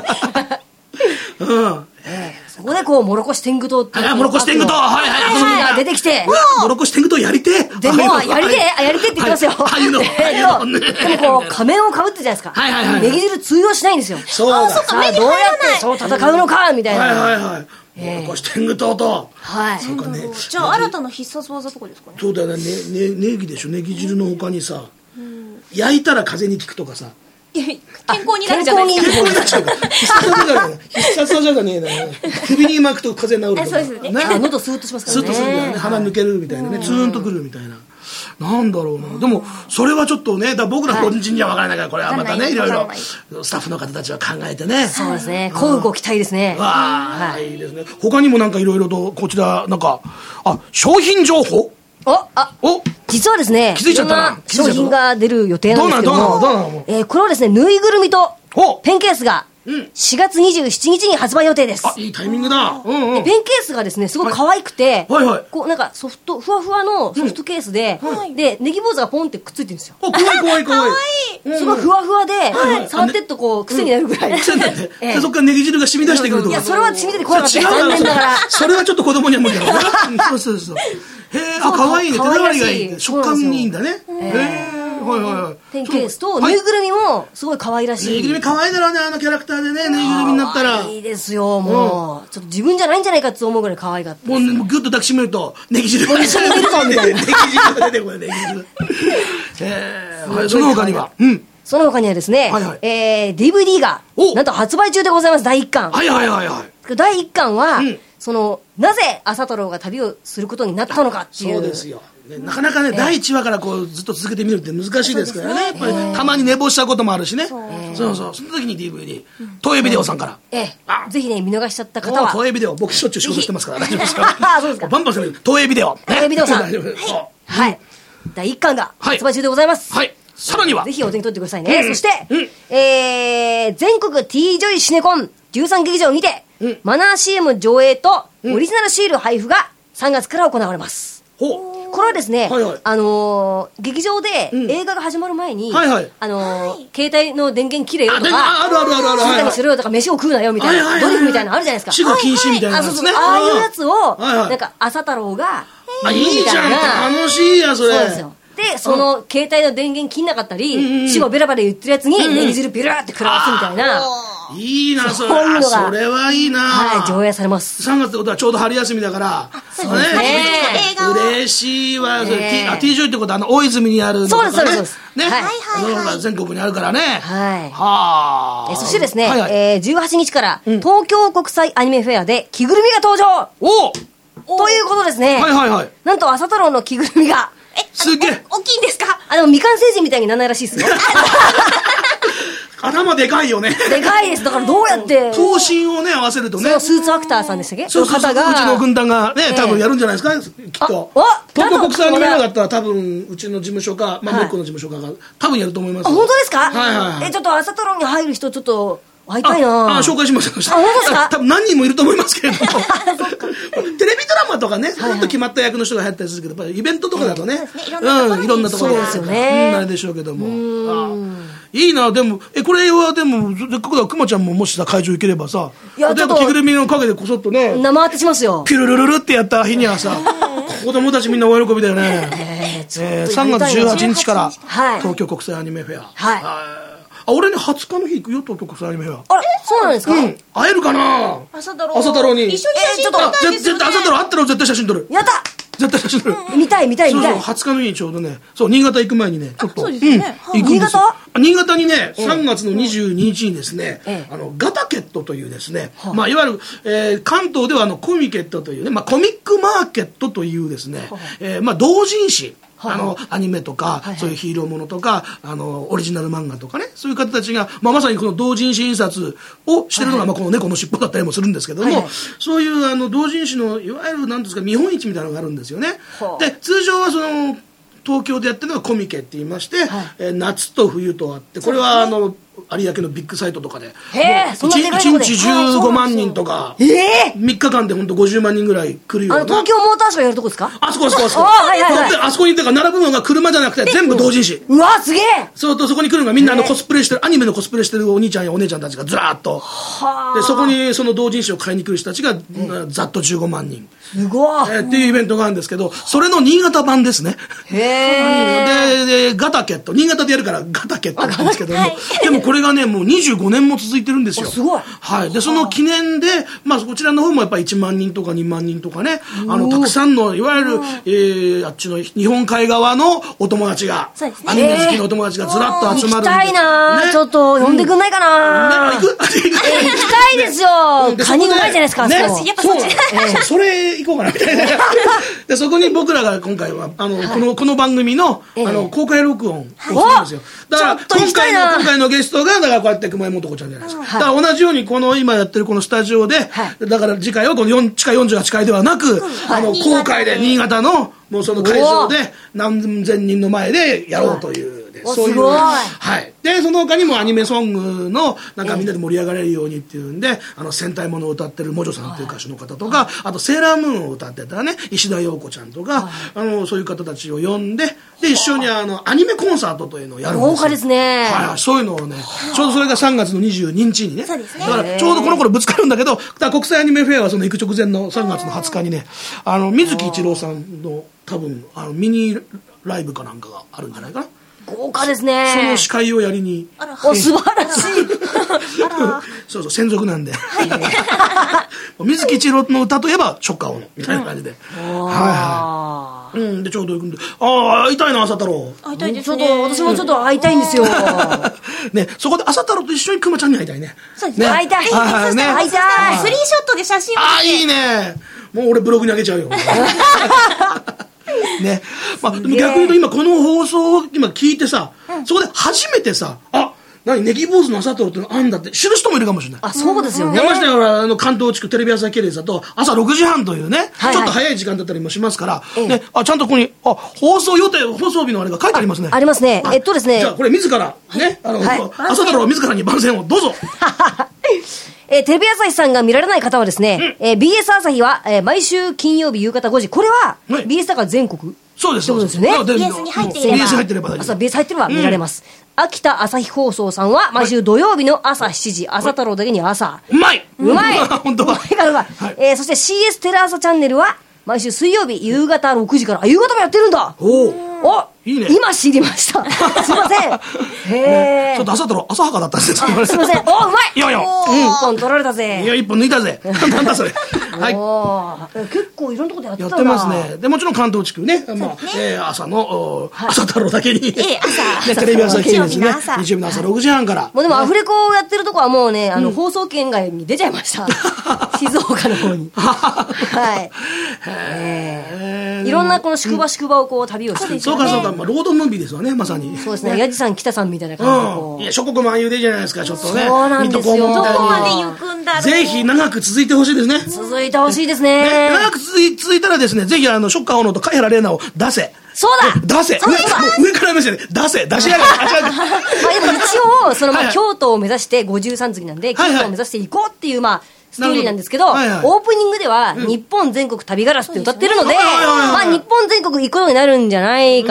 の。 そこでこうモロコシ天狗党ってモロコシ天狗党が出てきて、 モロコシ天狗党やりてでもやりてって言ってますよ。でもこう仮面をかぶってじゃないですか。ネギ汁通用しないんですよ。 そうだ。 さあどうやってそう戦うのかみたいな。 モロコシ天狗党と。 じゃあ新たな必殺技とかですかね。 そうだよね。ネギでしょ。ネギ汁の他にさ、焼いたら風邪に効くとかさ。 健康になるじゃないですか。 健康になっちゃうから。必殺技じゃねえな。首に巻くと風邪治るとか。 そうですね。 喉スーッとしますからね。 スーッとするんだよね。鼻抜けるみたいなね。ツーンとくるみたいな。なんだろうな。でもそれはちょっとね、僕ら個人には分からないから、これはまたね、いろいろスタッフの方たちは考えてね。 そうですね。こうご期待ですね。 わあ、いいですね。他にもなんかいろいろとこちらなんか商品情報。 実はですね、 気づいちゃったな。 商品が出る予定なんですけども、これはですね、ぬいぐるみとペンケースが4月27日に発売予定です。 いいタイミングだ。 ペンケースがですね、すごい可愛くて、こうなんかふわふわのソフトケースで、で、ネギ坊主がポンってくっついてるんですよ。 かわいい。 すごいふわふわで、触ってっとこう、癖になるぐらい。 そっからネギ汁が染み出してくるとか。 いや、それは染み出てこなかった。残念ながら。 それはちょっと子供には無理だから。そう。へえ、かわいいね。手触りがいい。食感にいいんだね。 ペンケースとぬいぐるみもすごい可愛らしい。 ぬいぐるみ可愛いだろうね、キャラクターでね、ぬいぐるみになったら。 いいですよ、もう。ちょっと自分じゃないんじゃないかって思うぐらい可愛かった。 もうギュッと抱きしめると、ネギ汁が一緒に出るぞみたいな。 ネギ汁が出てこない、ネギ汁。その他には。 その他にはですね、DVD が、なんと発売中でございます、第1巻。第1巻は、なぜ朝太郎が旅をすることになったのかっていう。 そうですよ。なかなかね、第1話からこうずっと続けてみるって難しいですからね。やっぱりたまに寝坊したこともあるしね。そう。その時に DVD、東映ビデオさんから。 ぜひね、見逃しちゃった方は。 東映ビデオ、僕しょっちゅう仕事してますから大丈夫ですか。 そうですか。 バンバンする。東映ビデオ。 東映ビデオさん。はい。第1巻が発売中でございます。 はい。さらにはぜひお手に取ってくださいね。そして、全国 T ジョイシネコン13劇場にて、マナー CM 上映とオリジナルシール配布が3月から行われます。これはですね、劇場で映画が始まる前に、携帯の電源切れよとか、静かにしろよとか、飯を食うなよみたいな、ドリフみたいなのあるじゃないですか。 死後禁止みたいなやつね。 ああいうやつを、なんか朝太郎が、 いいじゃん、楽しいや、それ。 そうですよ。で、その携帯の電源切んなかったり、死後ベラベラ言ってるやつにネギ汁ビラーって食らわすみたいな。 いいな、それはいいな。 はい、上映されます。 3月ってことはちょうど春休みだから。 そうですね。 嬉しいわ。T ジョイってことは大泉にあるのとかね。 そうです。 ね。全国にあるからね。 はい。そしてですね、18日から東京国際アニメフェアで着ぐるみが登場ということですね。なんと朝太郎の着ぐるみが。 すげえ。 大きいんですか？ でも未完成人みたいにならないらしいですよ。 頭でかいよね。 でかいです。だからどうやって。 頭身をね、合わせるとね。 そう、スーツアクターさんでしたっけ？ そう、うちの軍団がね、多分やるんじゃないですか、きっと。東京国際アニメだったら多分、うちの事務所か、もう一個の事務所かが、多分やると思います。 本当ですか？ はい。 ちょっと朝太郎に入る人、ちょっと、 会いたいな。 紹介しました。 本当ですか？ 多分何人もいると思いますけれども。テレビドラマとかね、ずっと決まった役の人が入ったりするけど、やっぱりイベントとかだとね、いろんなところで。 そうですよね。 あれでしょうけども。いいな、でも、これはでも、せっかくだ、くまちゃんももしさ、会場行ければさ、 いや、ちょっと着ぐるみの陰でこそっとね、 生当てしますよ。 ピュルルルルってやった日にはさ、子供たちみんな大喜びだよね。3月18日から、東京国際アニメフェア。はい。俺ね、20日の日行くよ、東京国際アニメフェア。 あれそうなんですか？ 会えるかな？ 朝太郎に。 一緒に写真撮りたいですよね。 朝太郎会ったら絶対写真撮る。 やった絶対写真撮る。 見たい。 そう、20日の日にちょうどね、そう、新潟行く前にね、ちょっと。 そうですね。 新潟？ 新潟にね、3月の22日にですね、ガタケットというですね、まあ、いわゆる、関東ではコミケットというね、まあ、コミックマーケットというですね、まあ、同人誌。アニメとか、そういうヒーローものとか、オリジナル漫画とかね、そういう方たちが、まあ、まさにこの同人誌印刷をしてるのが、まあ、この猫の尻尾だったりもするんですけども、そういう同人誌の、いわゆる何ですか、見本市みたいなのがあるんですよね。で、通常は東京でやってるのがコミケって言いまして、夏と冬とあって、これは有明のビッグサイトとかで、1日15万人とか、3日間で本当50万人ぐらい来るような。 東京モーターショーやるとこですか？ あそこ。あそこに、だから並ぶのが車じゃなくて全部同人誌。 うわ、すげえ！ そこに来るのがみんなコスプレしてる、アニメのコスプレしてるお兄ちゃんやお姉ちゃんたちがずらーっと。で、そこにその同人誌を買いに来る人たちが、ざっと15万人。 すごい。 っていうイベントがあるんですけど、それの新潟版ですね。で、ガタケット。新潟でやるからガタケットなんですけども。でもこれがね、もう25年も続いてるんですよ。 すごい。 はい。で、その記念で、まあ、こちらの方もやっぱり1万人とか2万人とかね、たくさんの、いわゆる、あっちの日本海側のお友達が、アニメ好きのお友達がずらっと集まるんで。 行きたいな、ちょっと呼んでくんないかな、 行きたいですよ。カニうまいじゃないですか、 やっぱそっち。 それ行こうかな、みたいな。で、そこに僕らが今回は、この番組の、公開録音をするんですよ。だから、今回のゲストが、だからこうやって熊井素子ちゃんじゃないですか。だから同じように、この今やってるこのスタジオで、だから次回はこの地下48階ではなく、公開で新潟の、もうその会場で何千人の前でやろうという。そういう、はい。で、その他にもアニメソングの、なんかみんなで盛り上がれるようにっていうんで、戦隊ものを歌ってるもじょさんっていう歌手の方とか、あとセーラームーンを歌ってたね、石田陽子ちゃんとか、そういう方たちを呼んで、で、一緒にアニメコンサートというのをやるんですよ。 豪華ですね。 はい、そういうのをね、ちょうどそれが3月の22日にね。 そうですね。 だから、ちょうどこの頃ぶつかるんだけど、国際アニメフェアはその行く直前の3月の20日にね、水木一郎さんの多分、ミニライブかなんかがあるんじゃないかな。 豪華ですね。 その司会をやりに。 素晴らしい。 そう、専属なんで。水木一郎の歌といえば、ショッカー王の、みたいな感じで。はい。で、ちょうど行くんで。会いたいな、朝太郎。 会いたいですね。私もちょっと会いたいんですよ。 ね、そこで朝太郎と一緒に熊ちゃんに会いたいね。 そうですね。 会いたい。会いたい。 スリーショットで写真を。 いいね。もう俺ブログにあげちゃうよ。ね。まあ、でも逆に言うと今この放送を今聞いてさ、そこで初めてさ、ネギ坊主の朝太郎ってのあんだって知る人もいるかもしれない。 そうですよね。 ましてや関東地区テレビ朝日系列だと朝6時半というね、ちょっと早い時間だったりもしますから、ね、ちゃんとここに、放送予定、放送日のあれが書いてありますね。 ありますね。ですね。 じゃあこれ自ら、ね、朝太郎は自らに番宣をどうぞ。 テレビ朝日さんが見られない方はですね、BS 朝日は、毎週金曜日夕方5時、これは BS だから全国。 そうです。 そうですね。 BS に入っていれば。 BS 入ってれば大丈夫。 朝 BS 入ってれば見られます。秋田朝日放送さんは毎週土曜日の朝7時、朝太郎だけに朝。 うまい本当は。そして CS テレ朝チャンネルは毎週水曜日夕方6時から、夕方もやってるんだ。いいね。今知りました。すいません。 ちょっと朝太郎、浅はかだったんですよ。 すいません。うまい。 いやいや。 一本取られたぜ。 いや、一本抜いたぜ。なんだそれ。 はい。結構いろんなところでやってたんだ。 やってますね。で、もちろん関東地区ね。朝の、朝太郎だけに。テレビ朝日系ですね。日曜日の朝6時半から。 もうでもアフレコをやってるとこはもうね、放送圏外に出ちゃいました。静岡の方に。はい。いろんなこの宿場をこう旅をしていて。 そうか。ロードムービーですわね、まさに。 そうですね。ヤジさん、北さんみたいな感じで。 いや、諸国万有でいいじゃないですか、ちょっとね。 そうなんですよ。 どこまで行くんだろう。 ぜひ長く続いてほしいですね。 続いてほしいですね。 長く続いたらですね、ぜひショッカー王のと貝原玲奈を出せ。 そうだ出せ上から目線で出しやがれ。 一応その京都を目指して53次なんで、京都を目指していこうっていうストーリーなんですけど、オープニングでは日本全国旅ガラスって歌ってるので、日本全国行くようになるんじゃないか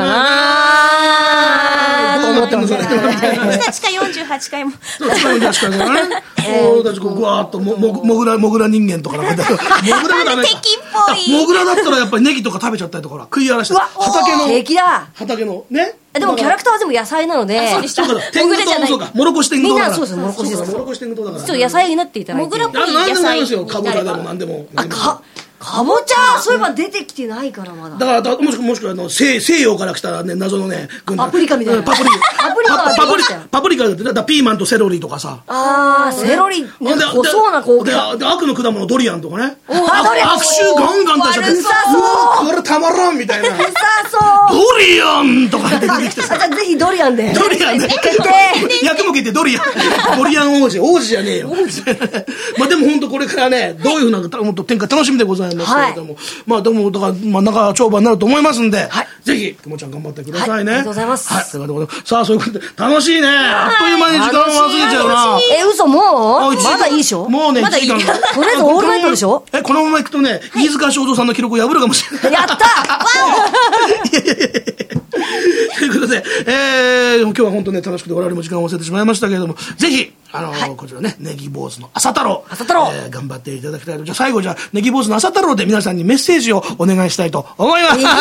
なと思ってます。 ひたちか48回も。 48回もね。そうだし、ぐわーっともぐら人間とかなんか。もぐらがダメ。 敵っぽい。 もぐらだったらやっぱりネギとか食べちゃったりとか、食い荒らして。畑の、ね。 でもキャラクターは全部野菜なので、 そうでした。天狗島、そうか、モロコシ天狗島だから。 みんなそうです、モロコシです。 モロコシ天狗島だから。 ちょっと野菜になっていただいて。 もぐらっぽい野菜。 なんでもありますよ、かぼちゃでもなんでも。 かぼちゃ、そういえば出てきてないからまだ。 だからもしくは西洋から来たね、謎のね、 パプリカみたいな。 パプリカだって、ピーマンとセロリとかさ。 セロリ、濃そうな光景。 で、悪の果物ドリアンとかね。 悪臭ガンガン出しちゃって。うわ、これたまらんみたいな。 臭そう。 ドリアンとか出てきてさ。 ぜひドリアンで。 ドリアンで。役も決定ドリアン。ドリアン王子じゃねえよ。でも本当これからね、どういうふうな展開楽しみでございます。でもだから長丁場になると思いますんで、ぜひくもちゃん頑張ってくださいね。 ありがとうございます。 さあ、そういうことで楽しいね。あっという間に時間を忘れちゃうな。 嘘、もうまだいいでしょ。 もうね、1時間。 とりあえずオールナイトでしょ。 このまま行くとね、飯塚正蔵さんの記録を破るかもしれない。 やったということで、今日は本当ね、楽しくて我々も時間を忘れてしまいましたけれども、ぜひこちらね、ネギ坊主の朝太郎、頑張っていただきたいと。じゃあ最後、ネギ坊主の朝太郎で皆さんにメッセージをお願いしたいと思います。 毎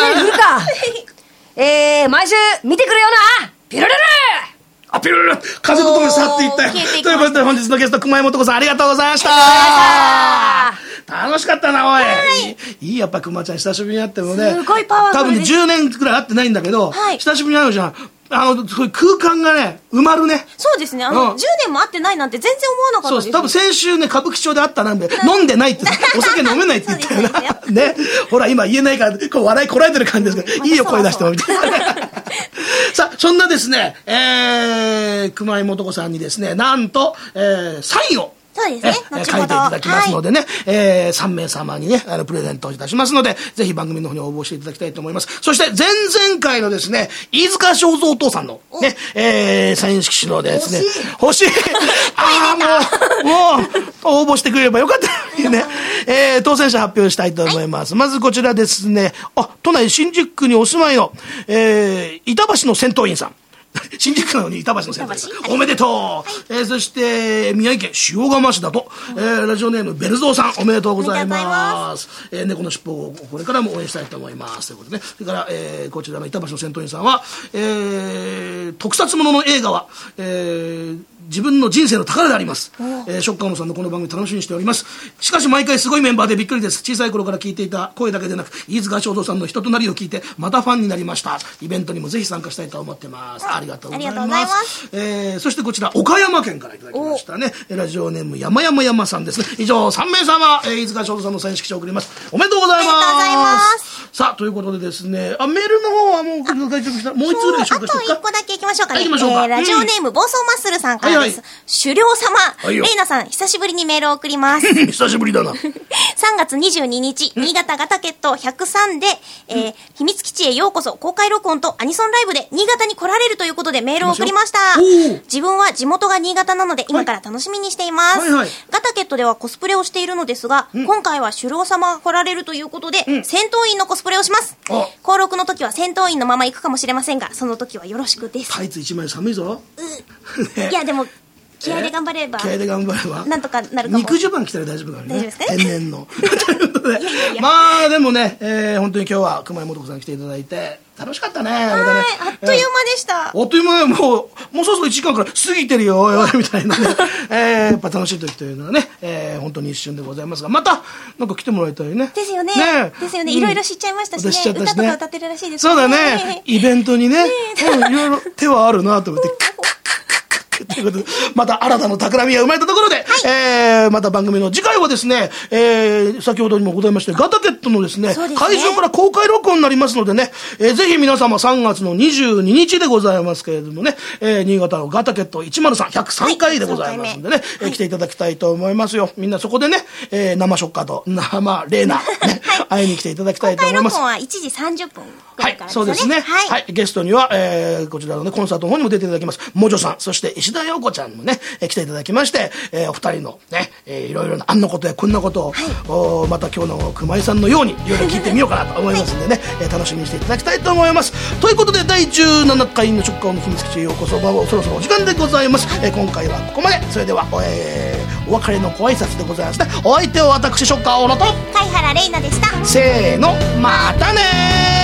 週見てくるよな、ピルルルピルルル、風とともに去っていったよ。ということで本日のゲスト、熊井素子さんありがとうございました。楽しかったな、おい。いい、やっぱ熊ちゃん久しぶりに会ってもね。 すごいパワフルです。 多分ね、10年くらい会ってないんだけど、久しぶりに会うじゃん。そういう空間がね、埋まるね。 そうですね。10年も会ってないなんて全然思わなかったです。 そう、多分先週ね、歌舞伎町で会ったなんで、飲んでないって、お酒飲めないって言ったよな。ね。ほら、今言えないから、こう笑いこらえてる感じですけど、いいよ、声出してもみたいな。さあ、そんなですね、熊井素子さんにですね、なんと、サインを、 そうですね。 書いていただきますのでね、3名様にね、プレゼントいたしますので、ぜひ番組の方に応募していただきたいと思います。そして、前々回のですね、飯塚正蔵お父さんのね、サイン色紙のですね、欲しい。もう、応募してくれればよかったのにね、当選者発表したいと思います。まずこちらですね、都内新宿区にお住まいの、板橋の戦闘員さん。新宿区なのに板橋の先生おめでとう、そして宮城県塩釜市だと、ラジオネームベルゾーさんおめでとうございます。猫の尻尾をこれからも応援したいと思いますということでね。それから、こちらの板橋の戦闘員さんは、特撮ものの映画は、自分の人生の宝であります。ショッカーノさんのこの番組楽しみにしております。しかし毎回すごいメンバーでびっくりです。小さい頃から聞いていた声だけでなく、飯塚正蔵さんの人となりを聞いてまたファンになりました。イベントにもぜひ参加したいと思ってます。ありがとうございます。そしてこちら岡山県からいただきましたね。ラジオネーム山山山さんですね。以上3名様、飯塚正蔵さんのサイン色紙を送ります。おめでとうございます。 ありがとうございます。 さあということでですね、メールの方はもう大丈夫した。もう一つぐらい紹介しようか。 あと1個だけいきましょうかね。 ラジオネーム暴走マッスルさんからです。狩猟様、レイナさん久しぶりにメールを送ります。 久しぶりだな。 3月22日、新潟ガタケット103で、秘密基地へようこそ公開録音とアニソンライブで新潟に来られるということでメールを送りました。自分は地元が新潟なので今から楽しみにしています。ガタケットではコスプレをしているのですが、今回は狩猟様が来られるということで、戦闘員のコスプレをします。登録の時は戦闘員のまま行くかもしれませんが、その時はよろしくです。 タイツ1枚寒いぞ。 いやでも気合で頑張ればなんとかなるかも。 肉襦袢着たら大丈夫だからね。 大丈夫ですかね。 天然の。ということでまあでもね、本当に今日は熊井素子さん来ていただいて楽しかったね。 あっという間でした。 あっという間でもうそろそろ1時間から過ぎてるよみたいなね。やっぱ楽しい時というのはね、本当に一瞬でございますが、またなんか来てもらいたいね。 ですよね。ですよね。いろいろ知っちゃいましたしね。歌とか歌ってるらしいですね。 そうだね。イベントにね、いろいろ手はあるなと思って。ということでまた新たな企みが生まれたところで、また番組の次回はですね、先ほどにもございましてガタケットのですね、会場から公開録音になりますのでね、ぜひ皆様3月の22日でございますけれどもね、新潟のガタケット103、103回でございますんでね、来ていただきたいと思いますよ。みんなそこでね、生ショッカーと生レーナ、ね、会いに来ていただきたいと思います。 公開録音は1時30分ぐらいからですね。 そうですね。はい。ゲストには、こちらのね、コンサートの方にも出ていただきます。モジョさん、そして石田洋陽子ちゃんもね、来ていただきまして、お二人のね、いろいろなあんなことやこんなことを、また今日の熊井さんのようにいろいろ聞いてみようかなと思いますんでね、楽しみにしていただきたいと思います。ということで第17回の食感の秘密基地へようこそ、そろそろお時間でございます。今回はここまで。それでは、お別れのご挨拶でございますね。お相手は私食感大野と貝原玲奈でした。 せーの、またねー。